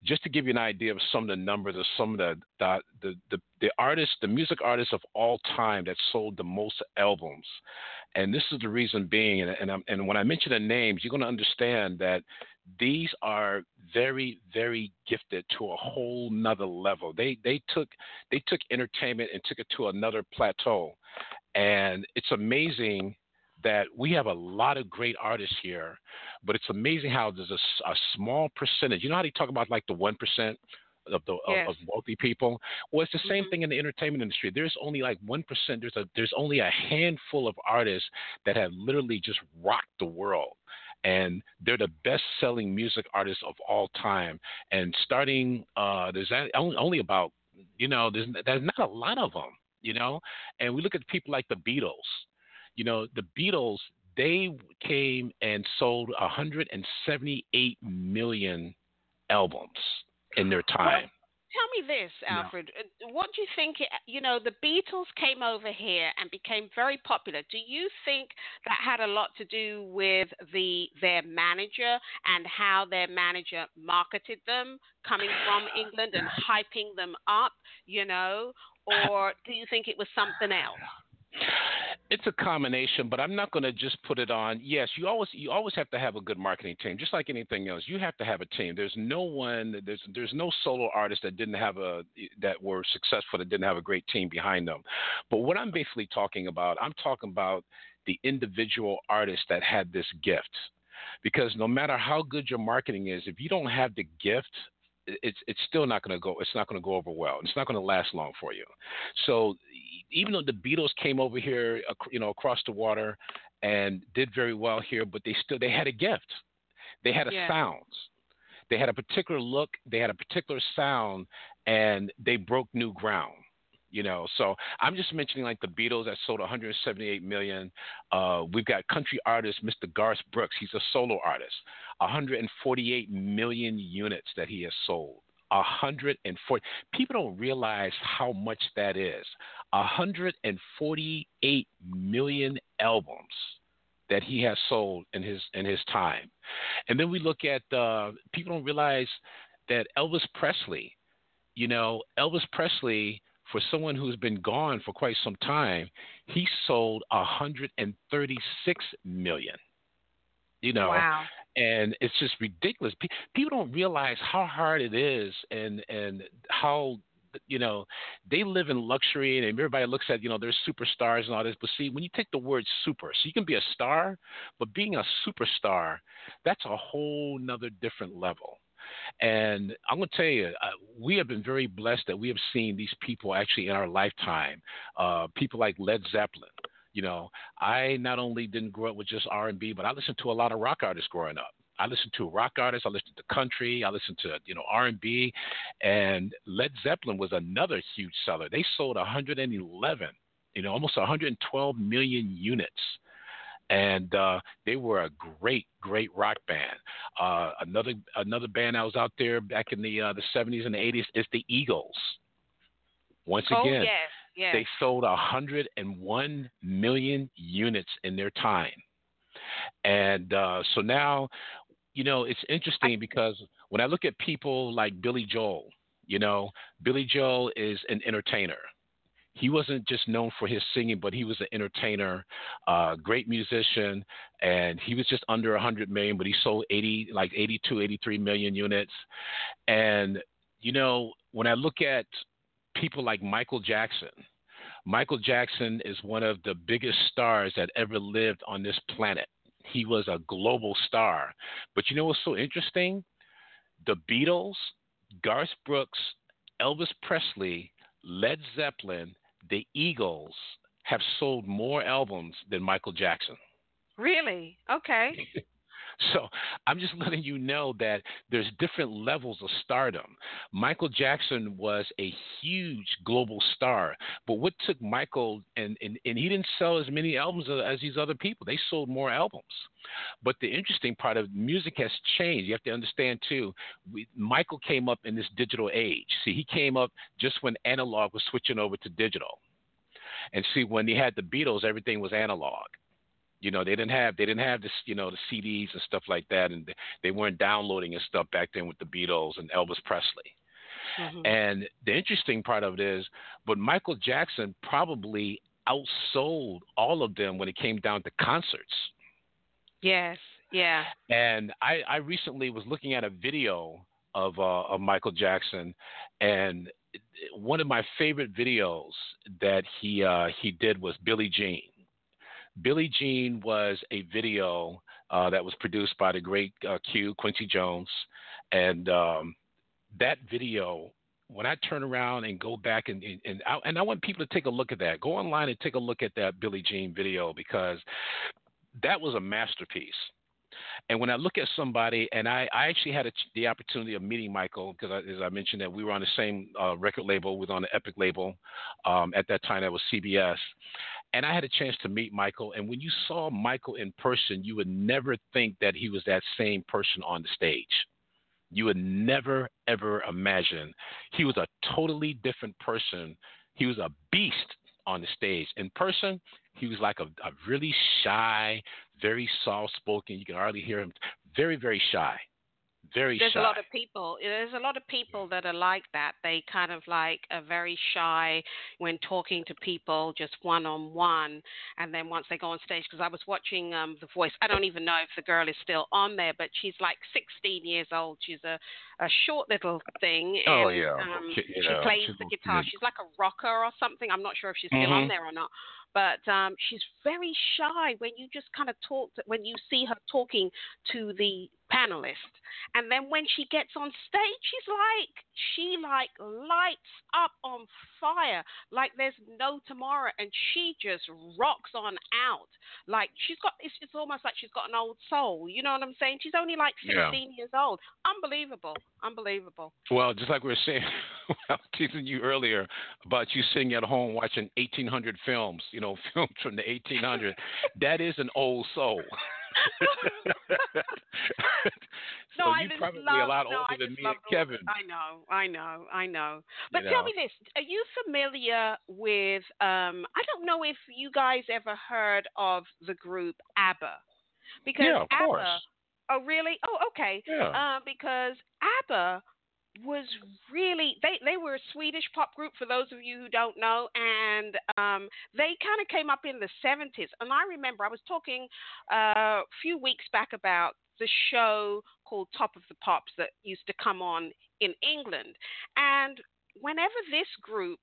just to give you an idea of some of the numbers of some of the the the, the, the artists, the music artists of all time that sold the most albums. And this is the reason being, and and, I'm, and when I mention the names, you're going to understand that these are very, very gifted to a whole nother level. They they took they took entertainment and took it to another plateau. And it's amazing that we have a lot of great artists here, but it's amazing how there's a, a small percentage. You know how they talk about like the one percent of the yes. of, of wealthy people? Well, it's the same mm-hmm. thing in the entertainment industry. There's only like one percent. There's a there's only a handful of artists that have literally just rocked the world. And they're the best-selling music artists of all time. And starting, uh, there's only, only about, you know, there's, there's not a lot of them, you know. And we look at people like the Beatles. You know, the Beatles, they came and sold one hundred seventy-eight million albums in their time. Well, tell me this, Alfred. No. What do you think, you know, the Beatles came over here and became very popular. Do you think that had a lot to do with the their manager and how their manager marketed them coming from England and hyping them up, you know, or do you think it was something else? It's a combination, but I'm not going to just put it on. Yes, you always you always have to have a good marketing team, just like anything else. You have to have a team. There's no one, there's there's no solo artist that didn't have a that were successful that didn't have a great team behind them. But what I'm basically talking about, I'm talking about the individual artists that had this gift, because no matter how good your marketing is, if you don't have the gift, it's it's still not going to go. It's not going to go over well. It's not going to last long for you. So even though the Beatles came over here, you know, across the water and did very well here, but they still they had a gift. They had a yeah. sound. They had a particular look. They had a particular sound, and they broke new ground. You know, so I'm just mentioning like the Beatles that sold one hundred seventy-eight million. Uh, we've got country artist Mister Garth Brooks. He's a solo artist. one hundred forty-eight million units that he has sold. one hundred forty. People don't realize how much that is. one hundred forty-eight million albums that he has sold in his in his time. And then we look at uh, people don't realize that Elvis Presley. You know, Elvis Presley, for someone who's been gone for quite some time, he sold one hundred thirty-six million. You know, wow. And it's just ridiculous. People don't realize how hard it is, and and how, you know, they live in luxury, and everybody looks at, you know, there's superstars and all this. But see, when you take the word super, so you can be a star, but being a superstar, that's a whole nother different level. And I'm going to tell you, uh, we have been very blessed that we have seen these people actually in our lifetime. Uh, people like Led Zeppelin. You know, I not only didn't grow up with just R and B, but I listened to a lot of rock artists growing up. I listened to rock artists. I listened to country. I listened to, you know, R and B. And Led Zeppelin was another huge seller. They sold one hundred eleven, you know, almost one hundred twelve million units. And uh, they were a great, great rock band. Uh, another another band that was out there back in the uh, the seventies and the eighties is the Eagles. Once oh, again, yes, yes. they sold one hundred one million units in their time. And uh, so now, you know, it's interesting because when I look at people like Billy Joel, you know, Billy Joel is an entertainer. He wasn't just known for his singing, but he was an entertainer, uh, great musician, and he was just under one hundred million, but he sold eighty, like eighty-two, eighty-three million units. And, you know, when I look at people like Michael Jackson, Michael Jackson is one of the biggest stars that ever lived on this planet. He was a global star. But you know what's so interesting? The Beatles, Garth Brooks, Elvis Presley, Led Zeppelin, the Eagles have sold more albums than Michael Jackson. Really? Okay. So I'm just letting you know that there's different levels of stardom. Michael Jackson was a huge global star, but what took Michael, and, and, and he didn't sell as many albums as these other people. They sold more albums. But the interesting part of music has changed. You have to understand, too, we, Michael came up in this digital age. See, he came up just when analog was switching over to digital. And see, when he had the Beatles, everything was analog. You know, they didn't have they didn't have this, you know, the C Ds and stuff like that, and they weren't downloading and stuff back then with the Beatles and Elvis Presley. Mm-hmm. And the interesting part of it is, but Michael Jackson probably outsold all of them when it came down to concerts. Yes, yeah. And I, I recently was looking at a video of uh, of Michael Jackson, and one of my favorite videos that he uh, he did was Billie Jean. Billie Jean was a video uh, that was produced by the great uh, Q, Quincy Jones, and um, that video, when I turn around and go back and and I, and I want people to take a look at that. Go online and take a look at that Billie Jean video, because that was a masterpiece. And when I look at somebody, and I, I actually had a, the opportunity of meeting Michael, because I, as I mentioned that we were on the same uh, record label, we were on the Epic label. Um, at that time, that was C B S. And I had a chance to meet Michael. And when you saw Michael in person, you would never think that he was that same person on the stage. You would never, ever imagine. He was a totally different person. He was a beast on the stage. In person, he was like a, a really shy, very soft-spoken. You can hardly hear him. Very, very shy. Very There's shy. a lot of people. There's a lot of people that are like that. They kind of like are very shy when talking to people, just one-on-one. And then once they go on stage, because I was watching um, The Voice. I don't even know if the girl is still on there, but she's like sixteen years old. She's a, a short little thing. And, oh, yeah. Um, she, she know, plays the guitar. She's like a rocker or something. I'm not sure if she's still mm-hmm. on there or not. But um, she's very shy when you just kind of talk, to, when you see her talking to the panelist. And then when she gets on stage, she's like, she like lights up on fire, like there's no tomorrow. And she just rocks on out. Like she's got, it's, it's almost like she's got an old soul. You know what I'm saying? She's only like sixteen yeah. years old. Unbelievable. Unbelievable. Well, just like we were saying, I was teasing you earlier about you sitting at home watching eighteen hundred films, you know, films from the eighteen hundreds. That is an old soul. So no, you I probably love, a lot no, older I than me and Kevin. I know, I know, I know. But you tell know. me this: are you familiar with? Um, I don't know if you guys ever heard of the group ABBA, because yeah, of ABBA. course. Oh, really? Oh, okay. Yeah. Uh, because ABBA was really they they were a Swedish pop group, for those of you who don't know, and um, they kind of came up in the seventies. And I remember I was talking uh, a few weeks back about the show called Top of the Pops that used to come on in England, and whenever this group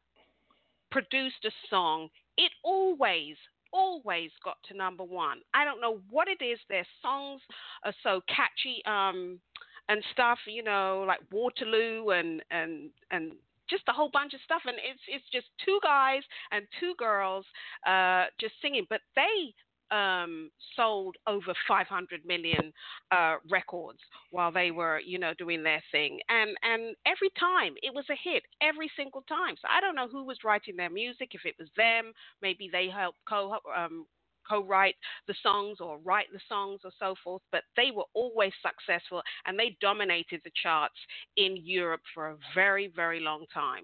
produced a song, it always always got to number one. I don't know what it is. Their songs are so catchy. Um, and stuff, you know, like Waterloo and, and and just a whole bunch of stuff. And it's it's just two guys and two girls uh, just singing. But they um, sold over five hundred million uh, records while they were, you know, doing their thing. And, and every time it was a hit, every single time. So I don't know who was writing their music, if it was them, maybe they helped co um co-write the songs or write the songs or so forth, but they were always successful and they dominated the charts in Europe for a very, very long time.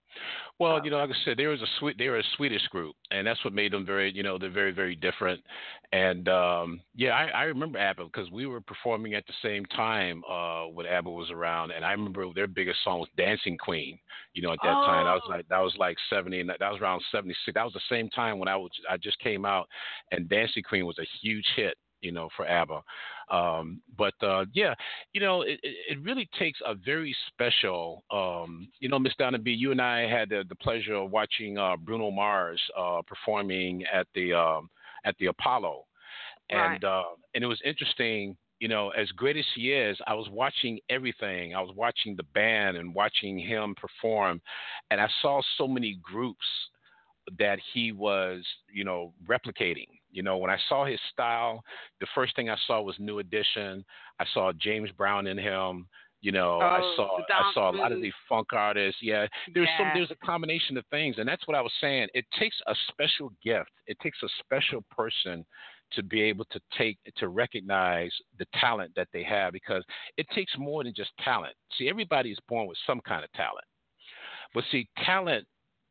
Well, you know, like I said, there was a sweet, they were a Swedish group, and that's what made them very, you know, they're very, very different. And um, yeah, I, I remember ABBA because we were performing at the same time uh, when ABBA was around, and I remember their biggest song was "Dancing Queen." You know, at that oh. time, that was like that was like seventy, and that was around seventy-six. That was the same time when I was I just came out, and "Dancing Queen" was a huge hit, you know, for ABBA. Um, but, uh, yeah, you know, it, it really takes a very special, um, you know, Miss Donna B, you and I had the, the pleasure of watching uh, Bruno Mars uh, performing at the um, at the Apollo. And, right. uh, and it was interesting, you know, as great as he is, I was watching everything. I was watching the band and watching him perform. And I saw so many groups that he was, you know, replicating. You know, when I saw his style, the first thing I saw was New Edition. I saw James Brown in him. You know, oh, I saw I saw a lot of move. these funk artists. Yeah, there's yeah. some there's a combination of things, and that's what I was saying. It takes a special gift. It takes a special person to be able to take to recognize the talent that they have, because it takes more than just talent. See, everybody is born with some kind of talent, but see, talent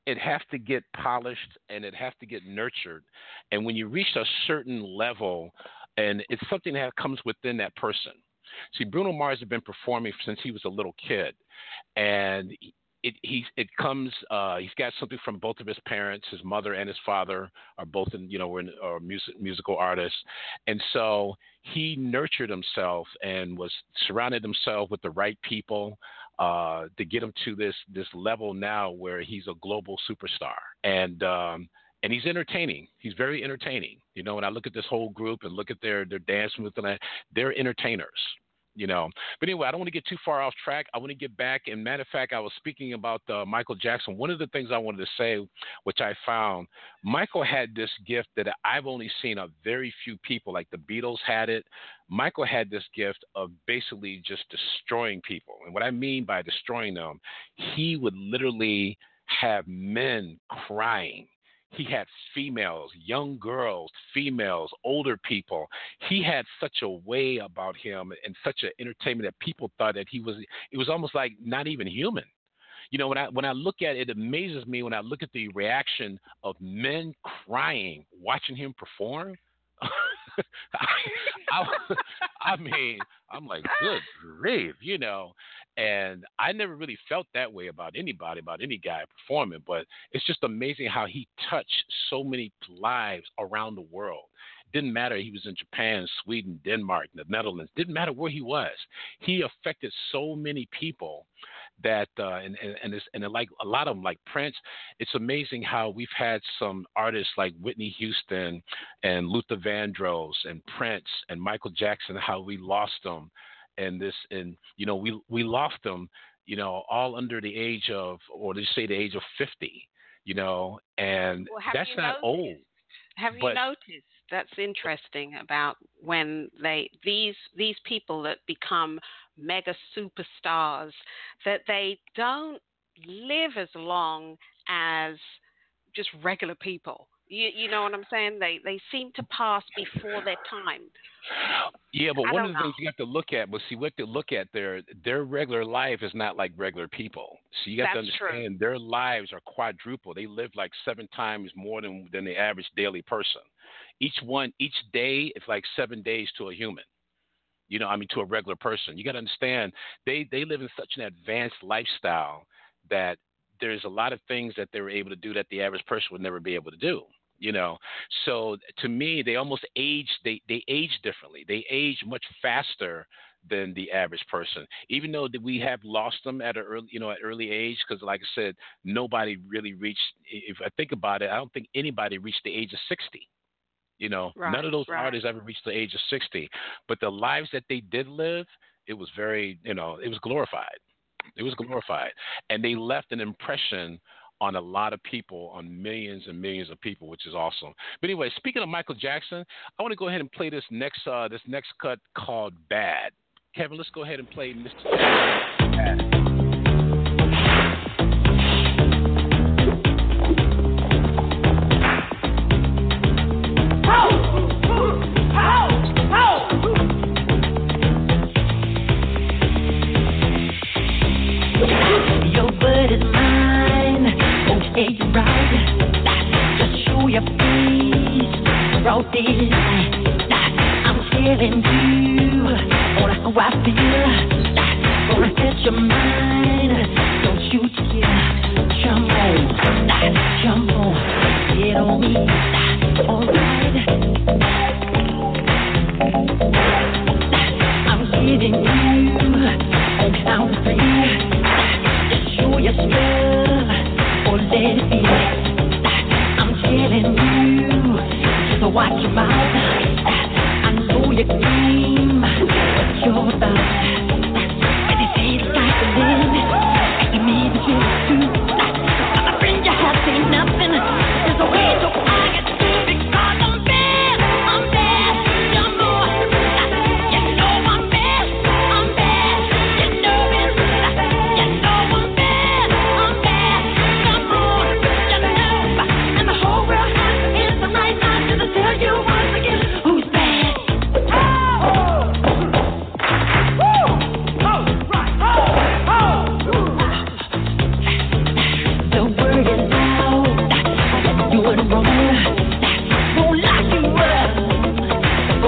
it has to get polished and it has to get nurtured. And when you reach a certain level, and it's something that comes within that person. See, Bruno Mars has been performing since he was a little kid, and it he it comes. Uh, he's got something from both of his parents. His mother and his father are both in, you know, were in, are music musical artists, and so he nurtured himself and was surrounded himself with the right people uh, to get him to this this level now where he's a global superstar. And um, And he's entertaining. He's very entertaining. You know, when I look at this whole group and look at their their dance moves, and they're entertainers. You know, but anyway, I don't want to get too far off track. I want to get back. And matter of fact, I was speaking about uh, Michael Jackson. One of the things I wanted to say, which I found, Michael had this gift that I've only seen a very few people. Like the Beatles had it. Michael had this gift of basically just destroying people. And what I mean by destroying them, he would literally have men crying. He had females, young girls, females, older people. He had such a way about him and such an entertainment that people thought that he was, it was almost like not even human. You know, when I when I look at it, it amazes me when I look at the reaction of men crying, watching him perform. I, I, I mean, I'm like, good grief, you know. And I never really felt that way about anybody, about any guy performing. But it's just amazing how he touched so many lives around the world. Didn't matter he was in Japan, Sweden, Denmark, the Netherlands. Didn't matter where he was. He affected so many people that, uh, and and and, it's, and like a lot of them, like Prince. It's amazing how we've had some artists like Whitney Houston and Luther Vandross and Prince and Michael Jackson, how we lost them. And this, and you know, we we lost them, you know, all under the age of, or they say the age of fifty, you know, and well, that's not noticed, old. Have but, you noticed? That's interesting about when they these these people that become mega superstars, that they don't live as long as just regular people. You, you know what I'm saying? They they seem to pass before their time. Yeah, but I one of the know. things you have to look at, but see, what to look at their their regular life is not like regular people. So you have That's to understand true. their lives are quadruple. They live like seven times more than than the average daily person. Each one, each day, it's like seven days to a human. You know, I mean, to a regular person. You got to understand they they live in such an advanced lifestyle that there's a lot of things that they were able to do that the average person would never be able to do. You know, so to me, they almost age. They they age differently. They age much faster than the average person. Even though that we have lost them at an early, you know, at early age, because like I said, nobody really reached. If I think about it, I don't think anybody reached the age of sixty. You know, right, none of those right. artists ever reached the age of sixty. But the lives that they did live, it was very, you know, it was glorified. It was glorified, and they left an impression on a lot of people, on millions and millions of people, which is awesome. But anyway, speaking of Michael Jackson, I want to go ahead and play this next uh, this next cut called Bad. Kevin, let's go ahead and play Mister Bad. Wrote this, I'm telling you all how I feel. Gonna set your mind, don't you dare jump on, jump on, get on me, alright. I'm giving you a count of three. Just show your stuff or let it be. I'm telling you. So watch your mouth. I know your game, what you're about. When they say it's like a limit, to me the truth is true. I'm a friend you have seen nothing. There's a way so I get through because I'm bad.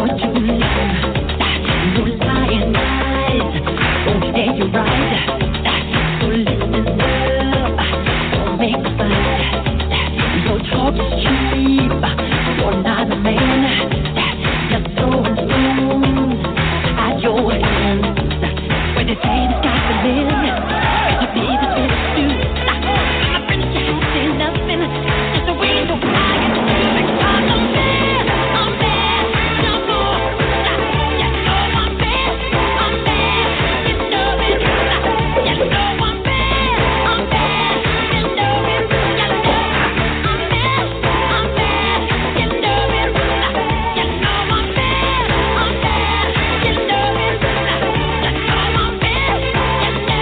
what you listen. No lying eyes won't say you're right. So listen up, don't make a fight. Your talk is cheap, you're not a man. You're throwing stones at your hands. When they say the sky's the limit, to be the best do. I'm a friend, you say nothing. Just a way to fly it. Because I'm bad, I'm bad, no more. You know I'm bad, I'm bad, you know it. You know I'm bad, I'm bad, you know it. You know I'm bad, I'm bad, you know it. You know I'm bad, I'm bad, you know it. You know I'm bad, you know it. You know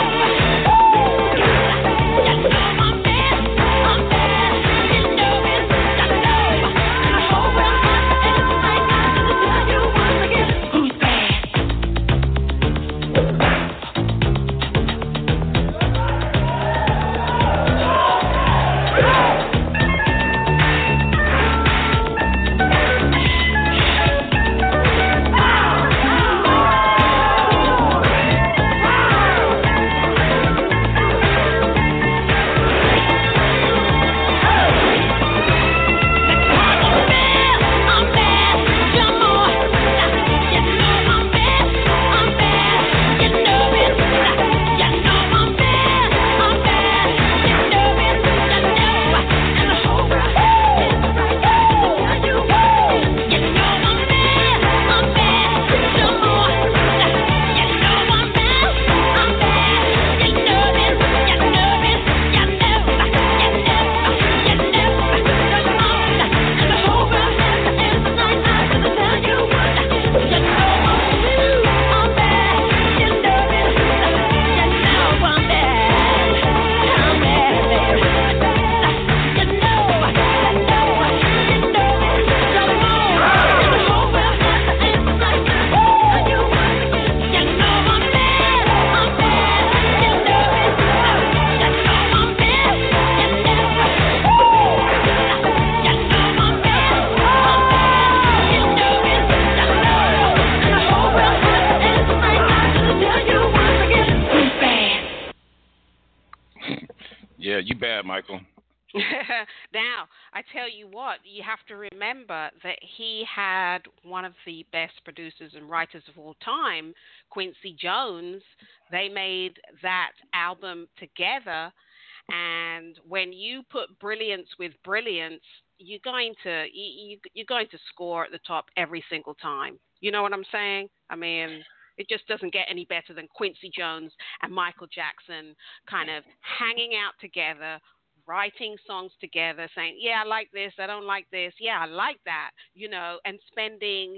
I'm bad, I'm bad, you know it. You know. And I hope I'm not everything I have to tell you once again. Who's bad? I'm bad, some more. You know I'm bad, I'm bad, you know it. You know I'm bad, I'm bad, you know it. You know, and I hope I have it right now to tell you. You know I'm bad, I'm bad, some more. You know I'm bad, I'm bad, you know it. You know it, you know, you know, you know, come on. And I hope I have the answer right now to tell you. You know I'm bad, you know it. You know I'm bad, I'm bad, baby. You know, you know, you know it. Come on. And I hope I have the answer right now to tell you. You know I'm bad, I'm bad, you know it. You know I'm bad, you know. You know I'm bad, I'm bad, you know it. You know. And I hope I have the answer right now to tell you once again. Who's bad? Yeah, you bad, Michael. Now, I tell you what, you have to remember that he had one of the best producers and writers of all time, Quincy Jones. They made that album together, and when you put brilliance with brilliance, you're going to you, you- you're going to score at the top every single time. You know what I'm saying? I mean, it just doesn't get any better than Quincy Jones and Michael Jackson kind of hanging out together, writing songs together, saying, yeah, I like this, I don't like this, yeah, I like that, you know, and spending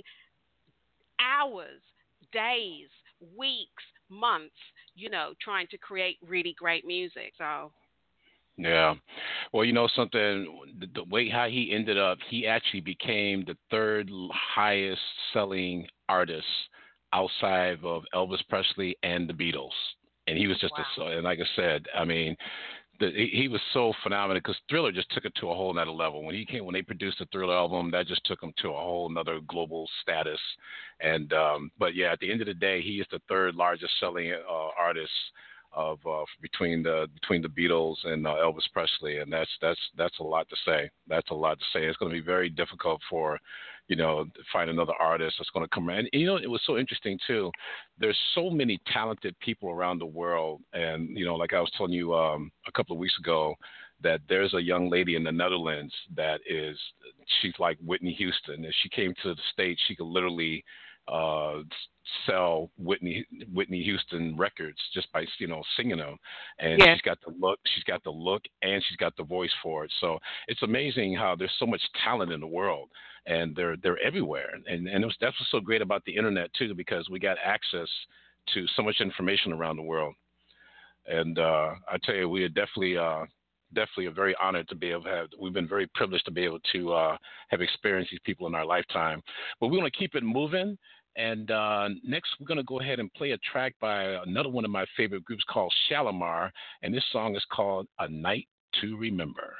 hours, days, weeks, months, you know, trying to create really great music. So, Yeah. Well, you know something, the, the way how he ended up, he actually became the third l- highest selling artist outside of Elvis Presley and the Beatles. And he was just Wow. a, so- and like I said, I mean, the, he, he was so phenomenal because Thriller just took it to a whole nother level. When he came, when they produced the Thriller album, that just took him to a whole nother global status. And, um, but yeah, at the end of the day, he is the third largest selling uh, artist of uh, between the between the Beatles and uh, Elvis Presley, and that's that's that's a lot to say. That's a lot to say. It's going to be very difficult for, you know, to find another artist that's going to come around. And you know, it was so interesting too. There's so many talented people around the world, and you know, like I was telling you um, a couple of weeks ago, that there's a young lady in the Netherlands that is, she's like Whitney Houston. If she came to the States, she could literally uh, sell Whitney Whitney Houston records just by, you know, singing them. And Yeah. she's got the look, she's got the look, and she's got the voice for it. So it's amazing how there's so much talent in the world, and they're they're everywhere. And and it was, that's what's so great about the internet too, because we got access to so much information around the world. And uh, I tell you, we are definitely uh, definitely are very honored to be able to have. We've been very privileged to be able to uh, have experienced these people in our lifetime. But we want to keep it moving. And uh, next, we're going to go ahead and play a track by another one of my favorite groups called Shalimar, and this song is called "A Night to Remember."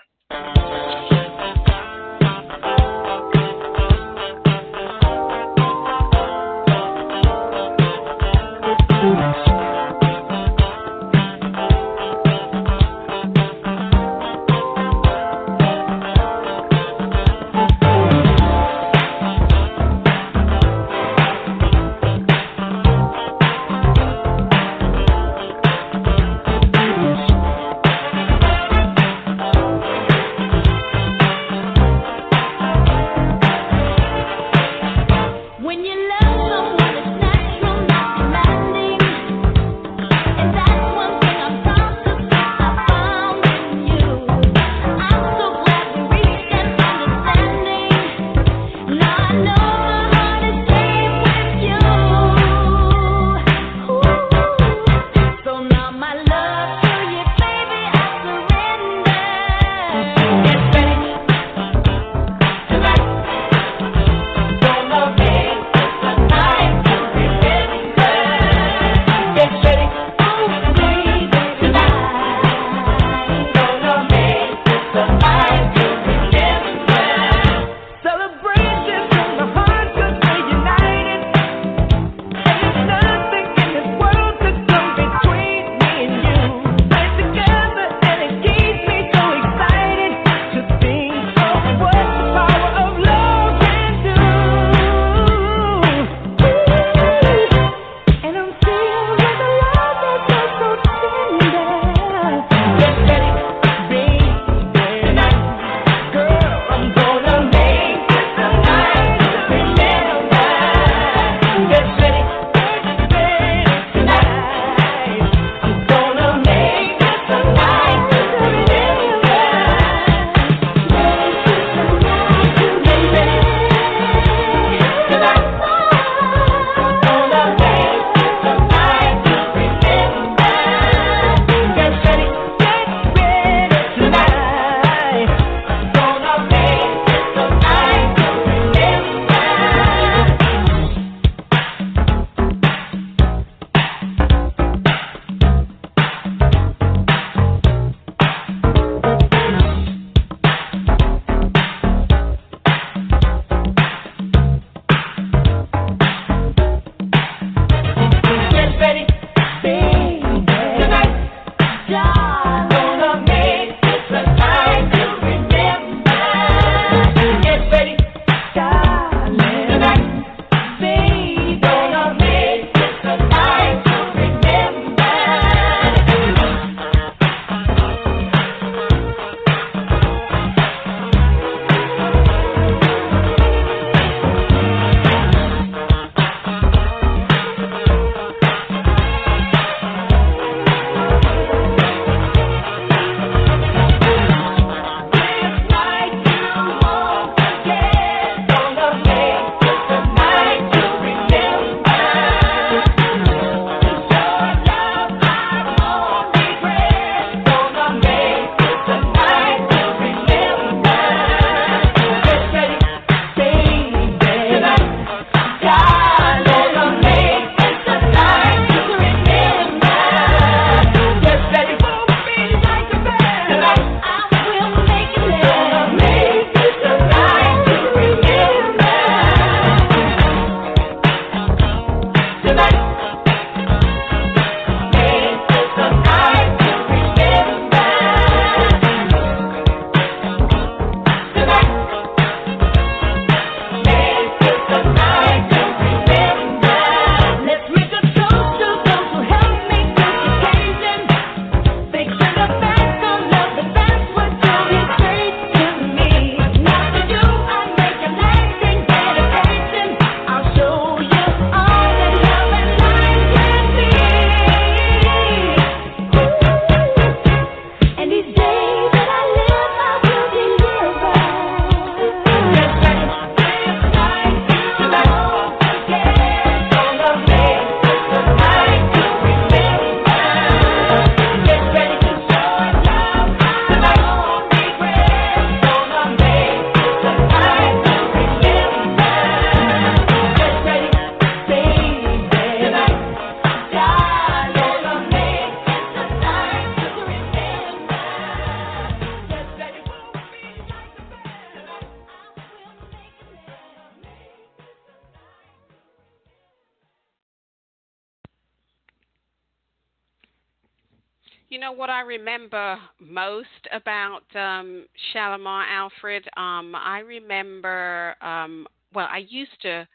You know what I remember most about um, Shalimar Alfred? Um, I remember, um, well, I used to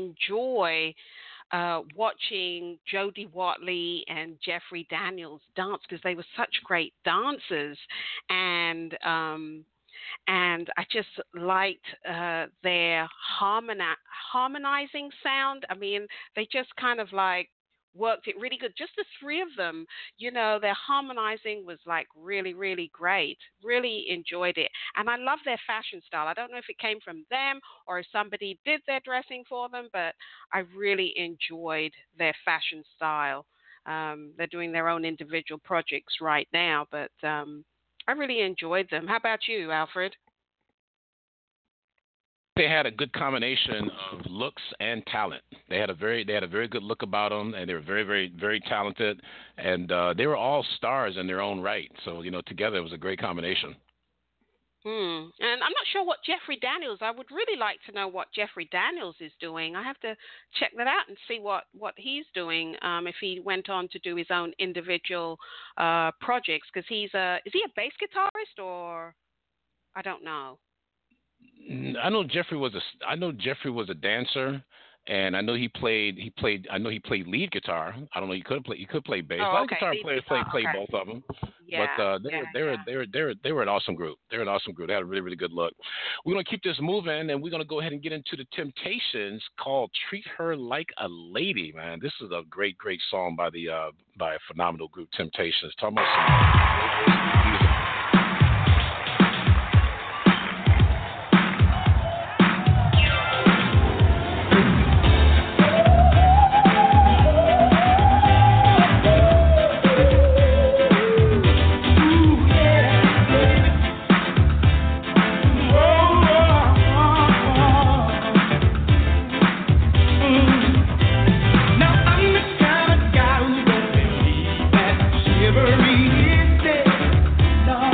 enjoy uh, watching Jody Watley and Jeffrey Daniels dance because they were such great dancers. And um, and I just liked uh, their harmoni- harmonizing sound. I mean, they just kind of like worked it really good. Just the three of them, you know, their harmonizing was like really, really great. Really enjoyed it. And I love their fashion style. I don't know if it came from them or if somebody did their dressing for them, but I really enjoyed their fashion style. Um, they're doing their own individual projects right now, but um, I really enjoyed them. How about you, Alfred? They had a good combination of looks and talent. They had a very they had a very good look about them, and they were very very very talented, and uh, they were all stars in their own right. So you know, together it was a great combination. Hmm. And I'm not sure what Jeffrey Daniels. I would really like to know what Jeffrey Daniels is doing. I have to check that out and see what what he's doing. Um, if he went on to do his own individual uh, projects, because he's a is he a bass guitarist or I don't know. I know Jeffrey was a I know Jeffrey was a dancer, and I know he played he played I know he played lead guitar. I don't know, he could play he could play bass. Oh, a lot okay. of guitar lead players guitar. play play okay. both of them. Yeah, but uh, they yeah, were they were yeah. they were they were they were an awesome group. They were an awesome group. They had a really really good look. We're gonna keep this moving, and we're gonna go ahead and get into the Temptations, called "Treat Her Like a Lady." Man, this is a great great song by the uh, by a phenomenal group, Temptations. Talking about some music. Chivalry is dead. No.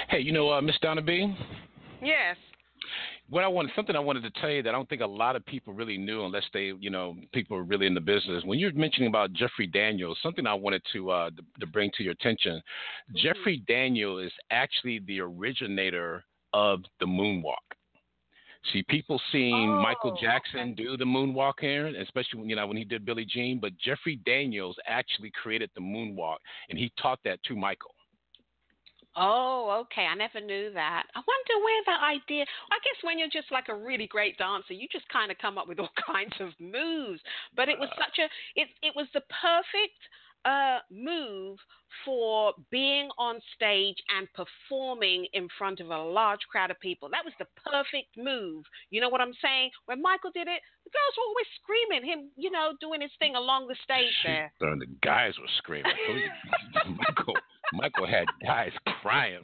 Hey, you know, uh, Miss Donna B? Yes. What I wanted, something I wanted to tell you that I don't think a lot of people really knew, unless they, you know, people are really in the business. When you're mentioning about Jeffrey Daniels, something I wanted to uh, to, to bring to your attention. Mm-hmm. Jeffrey Daniels is actually the originator of the moonwalk. See, people seeing oh, Michael Jackson okay. do the moonwalk here, especially when, you know, when he did Billie Jean. But Jeffrey Daniels actually created the moonwalk, and he taught that to Michael. Oh, okay. I never knew that. I wonder where that idea. I guess when you're just like a really great dancer, you just kind of come up with all kinds of moves. But it was such a. It it was the perfect uh, move for being on stage and performing in front of a large crowd of people. That was the perfect move. You know what I'm saying? When Michael did it, the girls were always screaming, him, you know, doing his thing along the stage there. The guys were screaming. Michael, Michael had guys crying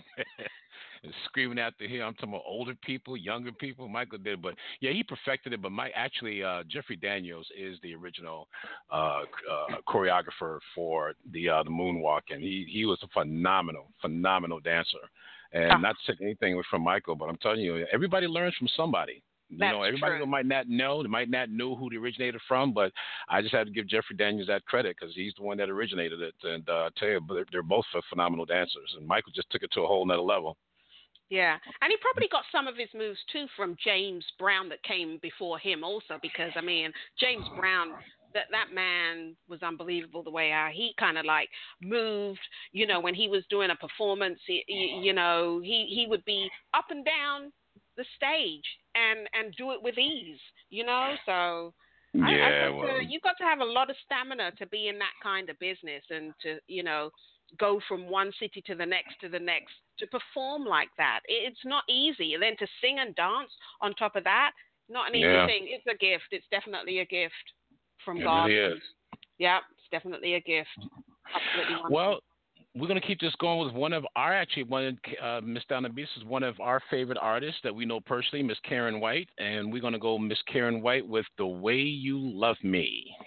and screaming after him. I'm talking about older people, younger people. Michael did, but yeah, he perfected it. But Mike, actually, uh, Jeffrey Daniels is the original uh, uh, choreographer for the uh, the moonwalk, and he he was a phenomenal, phenomenal dancer. And ah. not to take anything away from Michael, but I'm telling you, everybody learns from somebody. You That's know, everybody true. might not know, they might not know who they originated from, but I just had to give Jeffrey Daniels that credit because he's the one that originated it. And uh, I tell you, they're, they're both phenomenal dancers, and Michael just took it to a whole nother level. Yeah, and he probably got some of his moves too from James Brown that came before him also, because I mean James Brown, that that man was unbelievable the way uh, he kind of like moved. You know, when he was doing a performance, he, you, you know, he he would be up and down the stage and and do it with ease. You know, so. Yeah, I, I well, uh, you've got to have a lot of stamina to be in that kind of business and to, you know, go from one city to the next to the next to perform like that. It's not easy. And then to sing and dance on top of that, not an easy yeah. thing. It's a gift. It's definitely a gift from it God. Really is. Yeah, it's definitely a gift. Absolutely wonderful. Well, we're going to keep this going with one of our, actually, one uh, Miss Donna B is one of our favorite artists that we know personally, Miss Karen White. And we're going to go Miss Karen White with The Way You Love Me.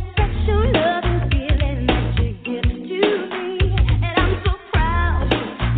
Love and feeling that you give to me, and I'm so proud.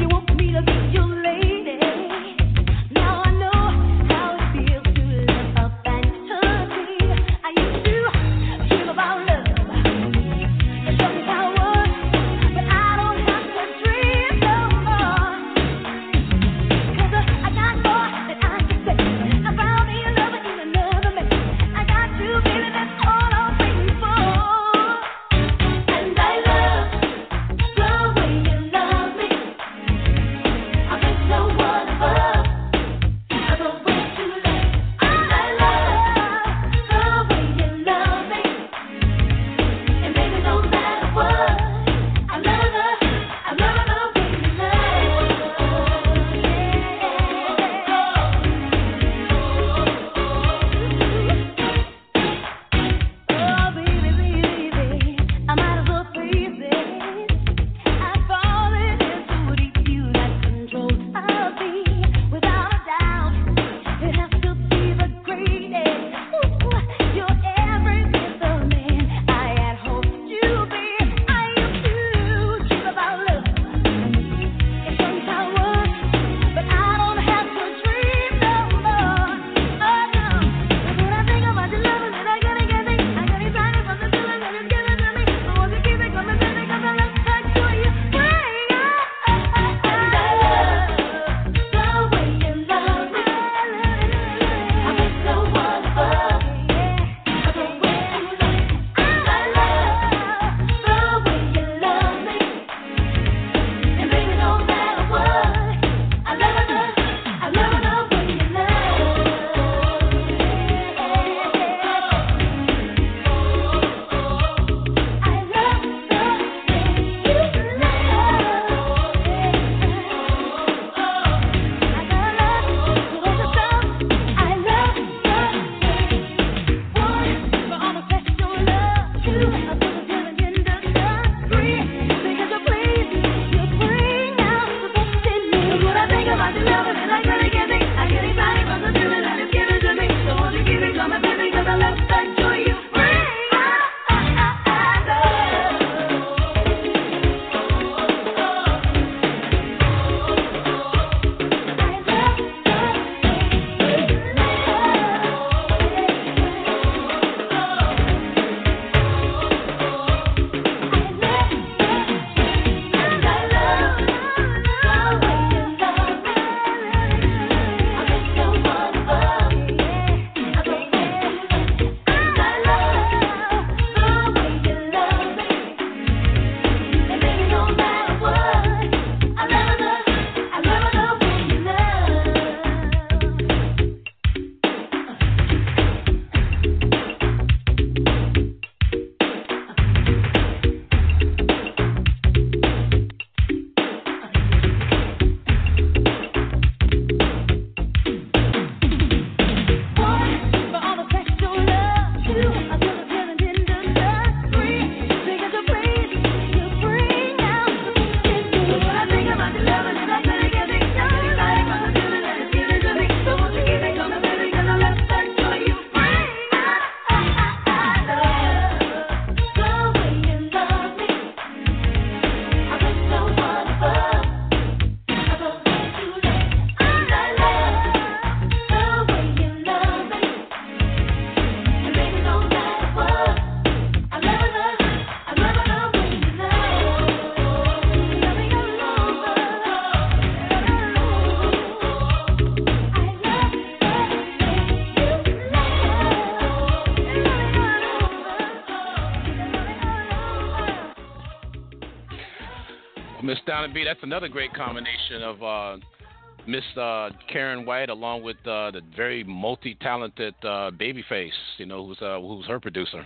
Donna B, that's another great combination of uh, Miss uh, Karen White along with uh, the very multi-talented uh, Babyface, you know, who's uh, who's her producer.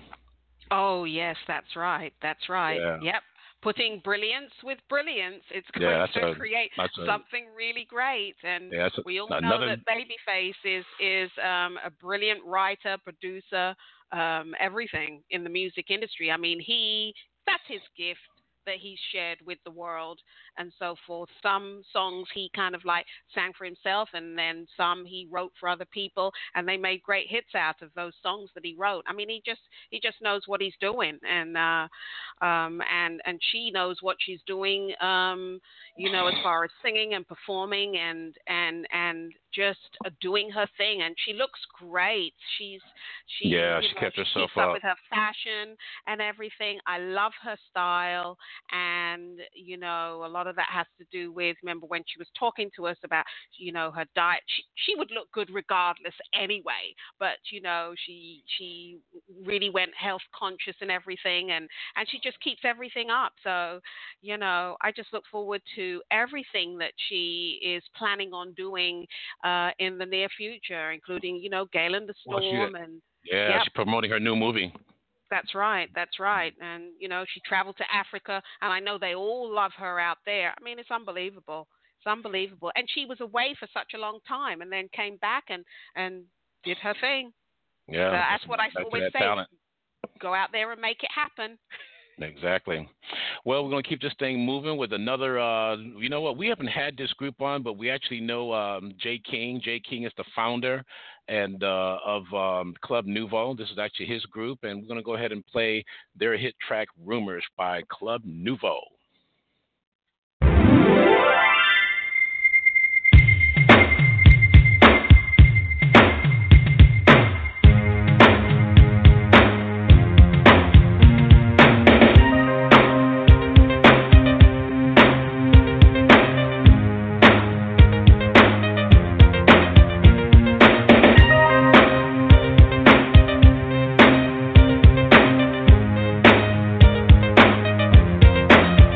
Oh, yes, that's right. That's right. Yeah. Yep. Putting brilliance with brilliance, it's going Yeah, to a, create a, something really great. And yeah, a, we all another... know that Babyface is is um, a brilliant writer, producer, um, everything in the music industry. I mean, he that's his gift that he shared with the world and so forth. Some songs he kind of like sang for himself, and then some he wrote for other people, and they made great hits out of those songs that he wrote. I mean, he just he just knows what he's doing, and uh, um, and and she knows what she's doing. Um, you know, as far as singing and performing and and and just uh, doing her thing, and she looks great. She's she yeah, she know, kept she herself keeps up up with her fashion and everything. I love her style. And, you know, a lot of that has to do with, remember when she was talking to us about, you know, her diet, she, she would look good regardless anyway, but, you know, she she really went health conscious and everything, and, and she just keeps everything up. So, you know, I just look forward to everything that she is planning on doing uh, in the near future, including, you know, Galen the Storm. Well, she, and Yeah, yep. she's promoting her new movie. That's right. That's right. And, you know, she traveled to Africa, and I know they all love her out there. I mean, it's unbelievable. It's unbelievable. And she was away for such a long time and then came back and, and did her thing. Yeah. So that's what I back always say. Talent. Go out there and make it happen. Exactly. Well, we're going to keep this thing moving with another, uh, you know what, we haven't had this group on, but we actually know um, Jay King. Jay King is the founder and uh, of um, Club Nouveau. This is actually his group, and we're going to go ahead and play their hit track, Rumors, by Club Nouveau. Rumors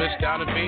Miss Donna B?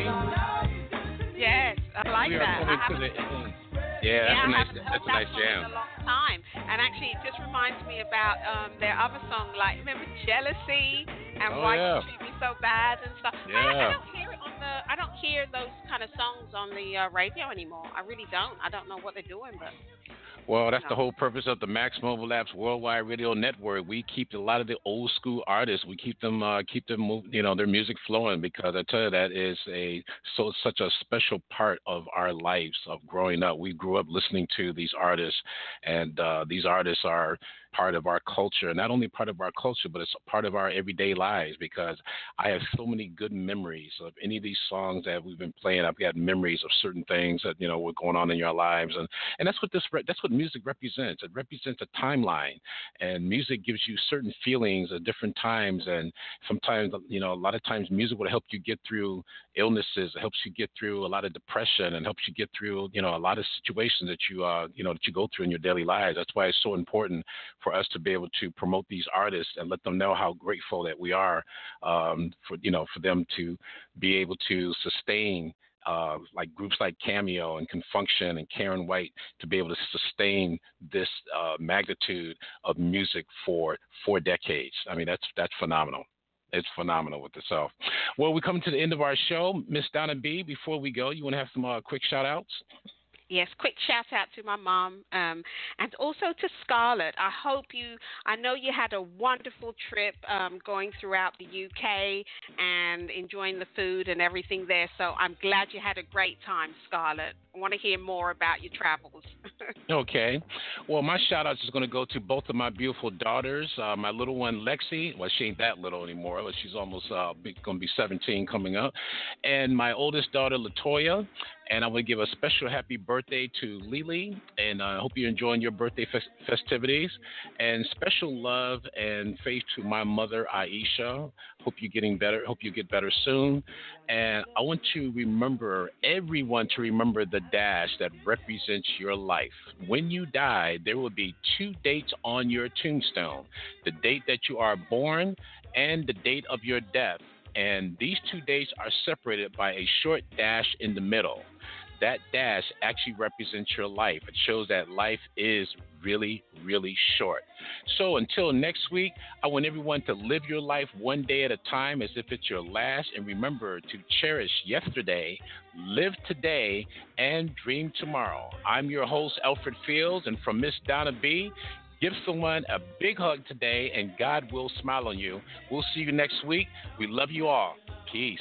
Yes, I like we that. Are I to the, yeah, yeah, that's I a nice, haven't that's a heard nice that song jam. in a long time, and actually, it just reminds me about um, their other song, like remember Jealousy and Oh, Why yeah. You Treat Me So Bad and stuff. I, I Yeah. don't hear it on the. I don't hear those kind of songs on the uh, radio anymore. I really don't. I don't know what they're doing, but. Well, that's No. the whole purpose of the Max Mobile Labs Worldwide Radio Network. We keep a lot of the old school artists. We keep them, uh, keep them, move, you know, their music flowing because I tell you that is a so such a special part of our lives of growing up. We grew up listening to these artists, and uh, these artists are part of our culture. Not only part of our culture, but it's a part of our everyday lives because I have so many good memories of any of these songs that we've been playing. I've got memories of certain things that, you know, were going on in your lives. And, and that's what this, that's what music represents. It represents a timeline, and music gives you certain feelings at different times. And sometimes, you know, a lot of times music will help you get through illnesses. It helps you get through a lot of depression and helps you get through, you know, a lot of situations that you, uh, you know, that you go through in your daily lives. That's why it's so important for us to be able to promote these artists and let them know how grateful that we are um, for, you know, for them to be able to sustain uh, like groups like Cameo and Confunction and Karen White to be able to sustain this uh, magnitude of music for four decades. I mean, that's that's phenomenal. It's phenomenal with itself. Well, we come to the end of our show. Miss Donna B, before we go, you want to have some uh, quick shout outs? Yes, quick shout out to my mom um, and also to Scarlett. I hope you, I know you had a wonderful trip um, going throughout the U K and enjoying the food and everything there. So I'm glad you had a great time, Scarlett. I want to hear more about your travels. Okay. Well, my shout out is going to go to both of my beautiful daughters. Uh, my little one, Lexi. Well, she ain't that little anymore, but she's almost uh, going to be seventeen coming up. And my oldest daughter, Latoya. And I want to give a special happy birthday to Lily, and I uh, hope you're enjoying your birthday fest- festivities. And special love and faith to my mother, Aisha. Hope you're getting better. Hope you get better soon. And I want to remember, everyone to remember the dash that represents your life. When you die, there will be two dates on your tombstone, the date that you are born and the date of your death. And these two dates are separated by a short dash in the middle. That dash actually represents your life. It shows that life is really, really short. So until next week, I want everyone to live your life one day at a time as if it's your last. And remember to cherish yesterday, live today, and dream tomorrow. I'm your host, Alfred Fields, and from Miss Donna B., give someone a big hug today, and God will smile on you. We'll see you next week. We love you all. Peace.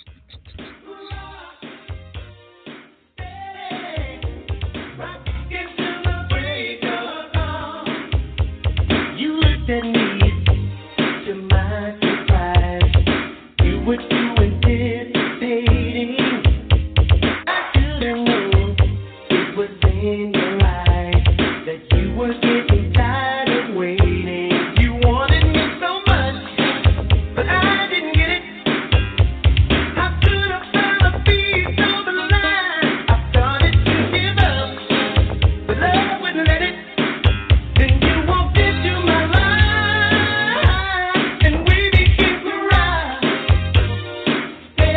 You looked at me, to my surprise. You were too anticipating. I couldn't know it was in your eyes that you were getting tired of waiting. You wanted me so much, but I didn't get it. How could I find a piece of the line? I started to give up, but love wouldn't let it. Then you walked into my life, and we began to rise.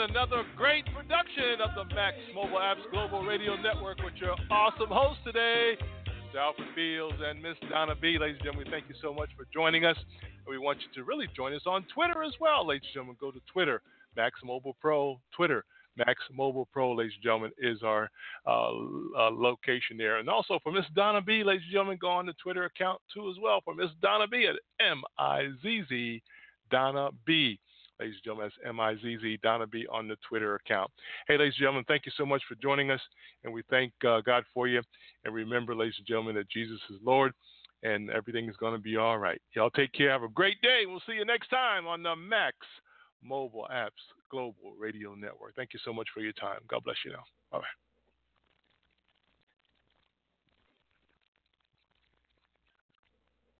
another great production of the Max Mobile Apps Global Radio Network with your awesome host today, Mister Alfred Beals and Miss Donna B. Ladies and gentlemen, thank you so much for joining us. And we want you to really join us on Twitter as well, ladies and gentlemen. Go to Twitter, Max Mobile Pro, Twitter. Max Mobile Pro, ladies and gentlemen, is our uh, uh, location there. And also for Miss Donna B, ladies and gentlemen, go on the Twitter account too as well for Miss Donna B at M I Z Z Donna B. Ladies and gentlemen, that's M I Z Z Donna B on the Twitter account. Hey, ladies and gentlemen, thank you so much for joining us, and we thank uh, God for you. And remember, ladies and gentlemen, that Jesus is Lord, and everything is going to be all right. Y'all take care. Have a great day. We'll see you next time on the Max Mobile Apps Global Radio Network. Thank you so much for your time. God bless you now. Bye-bye.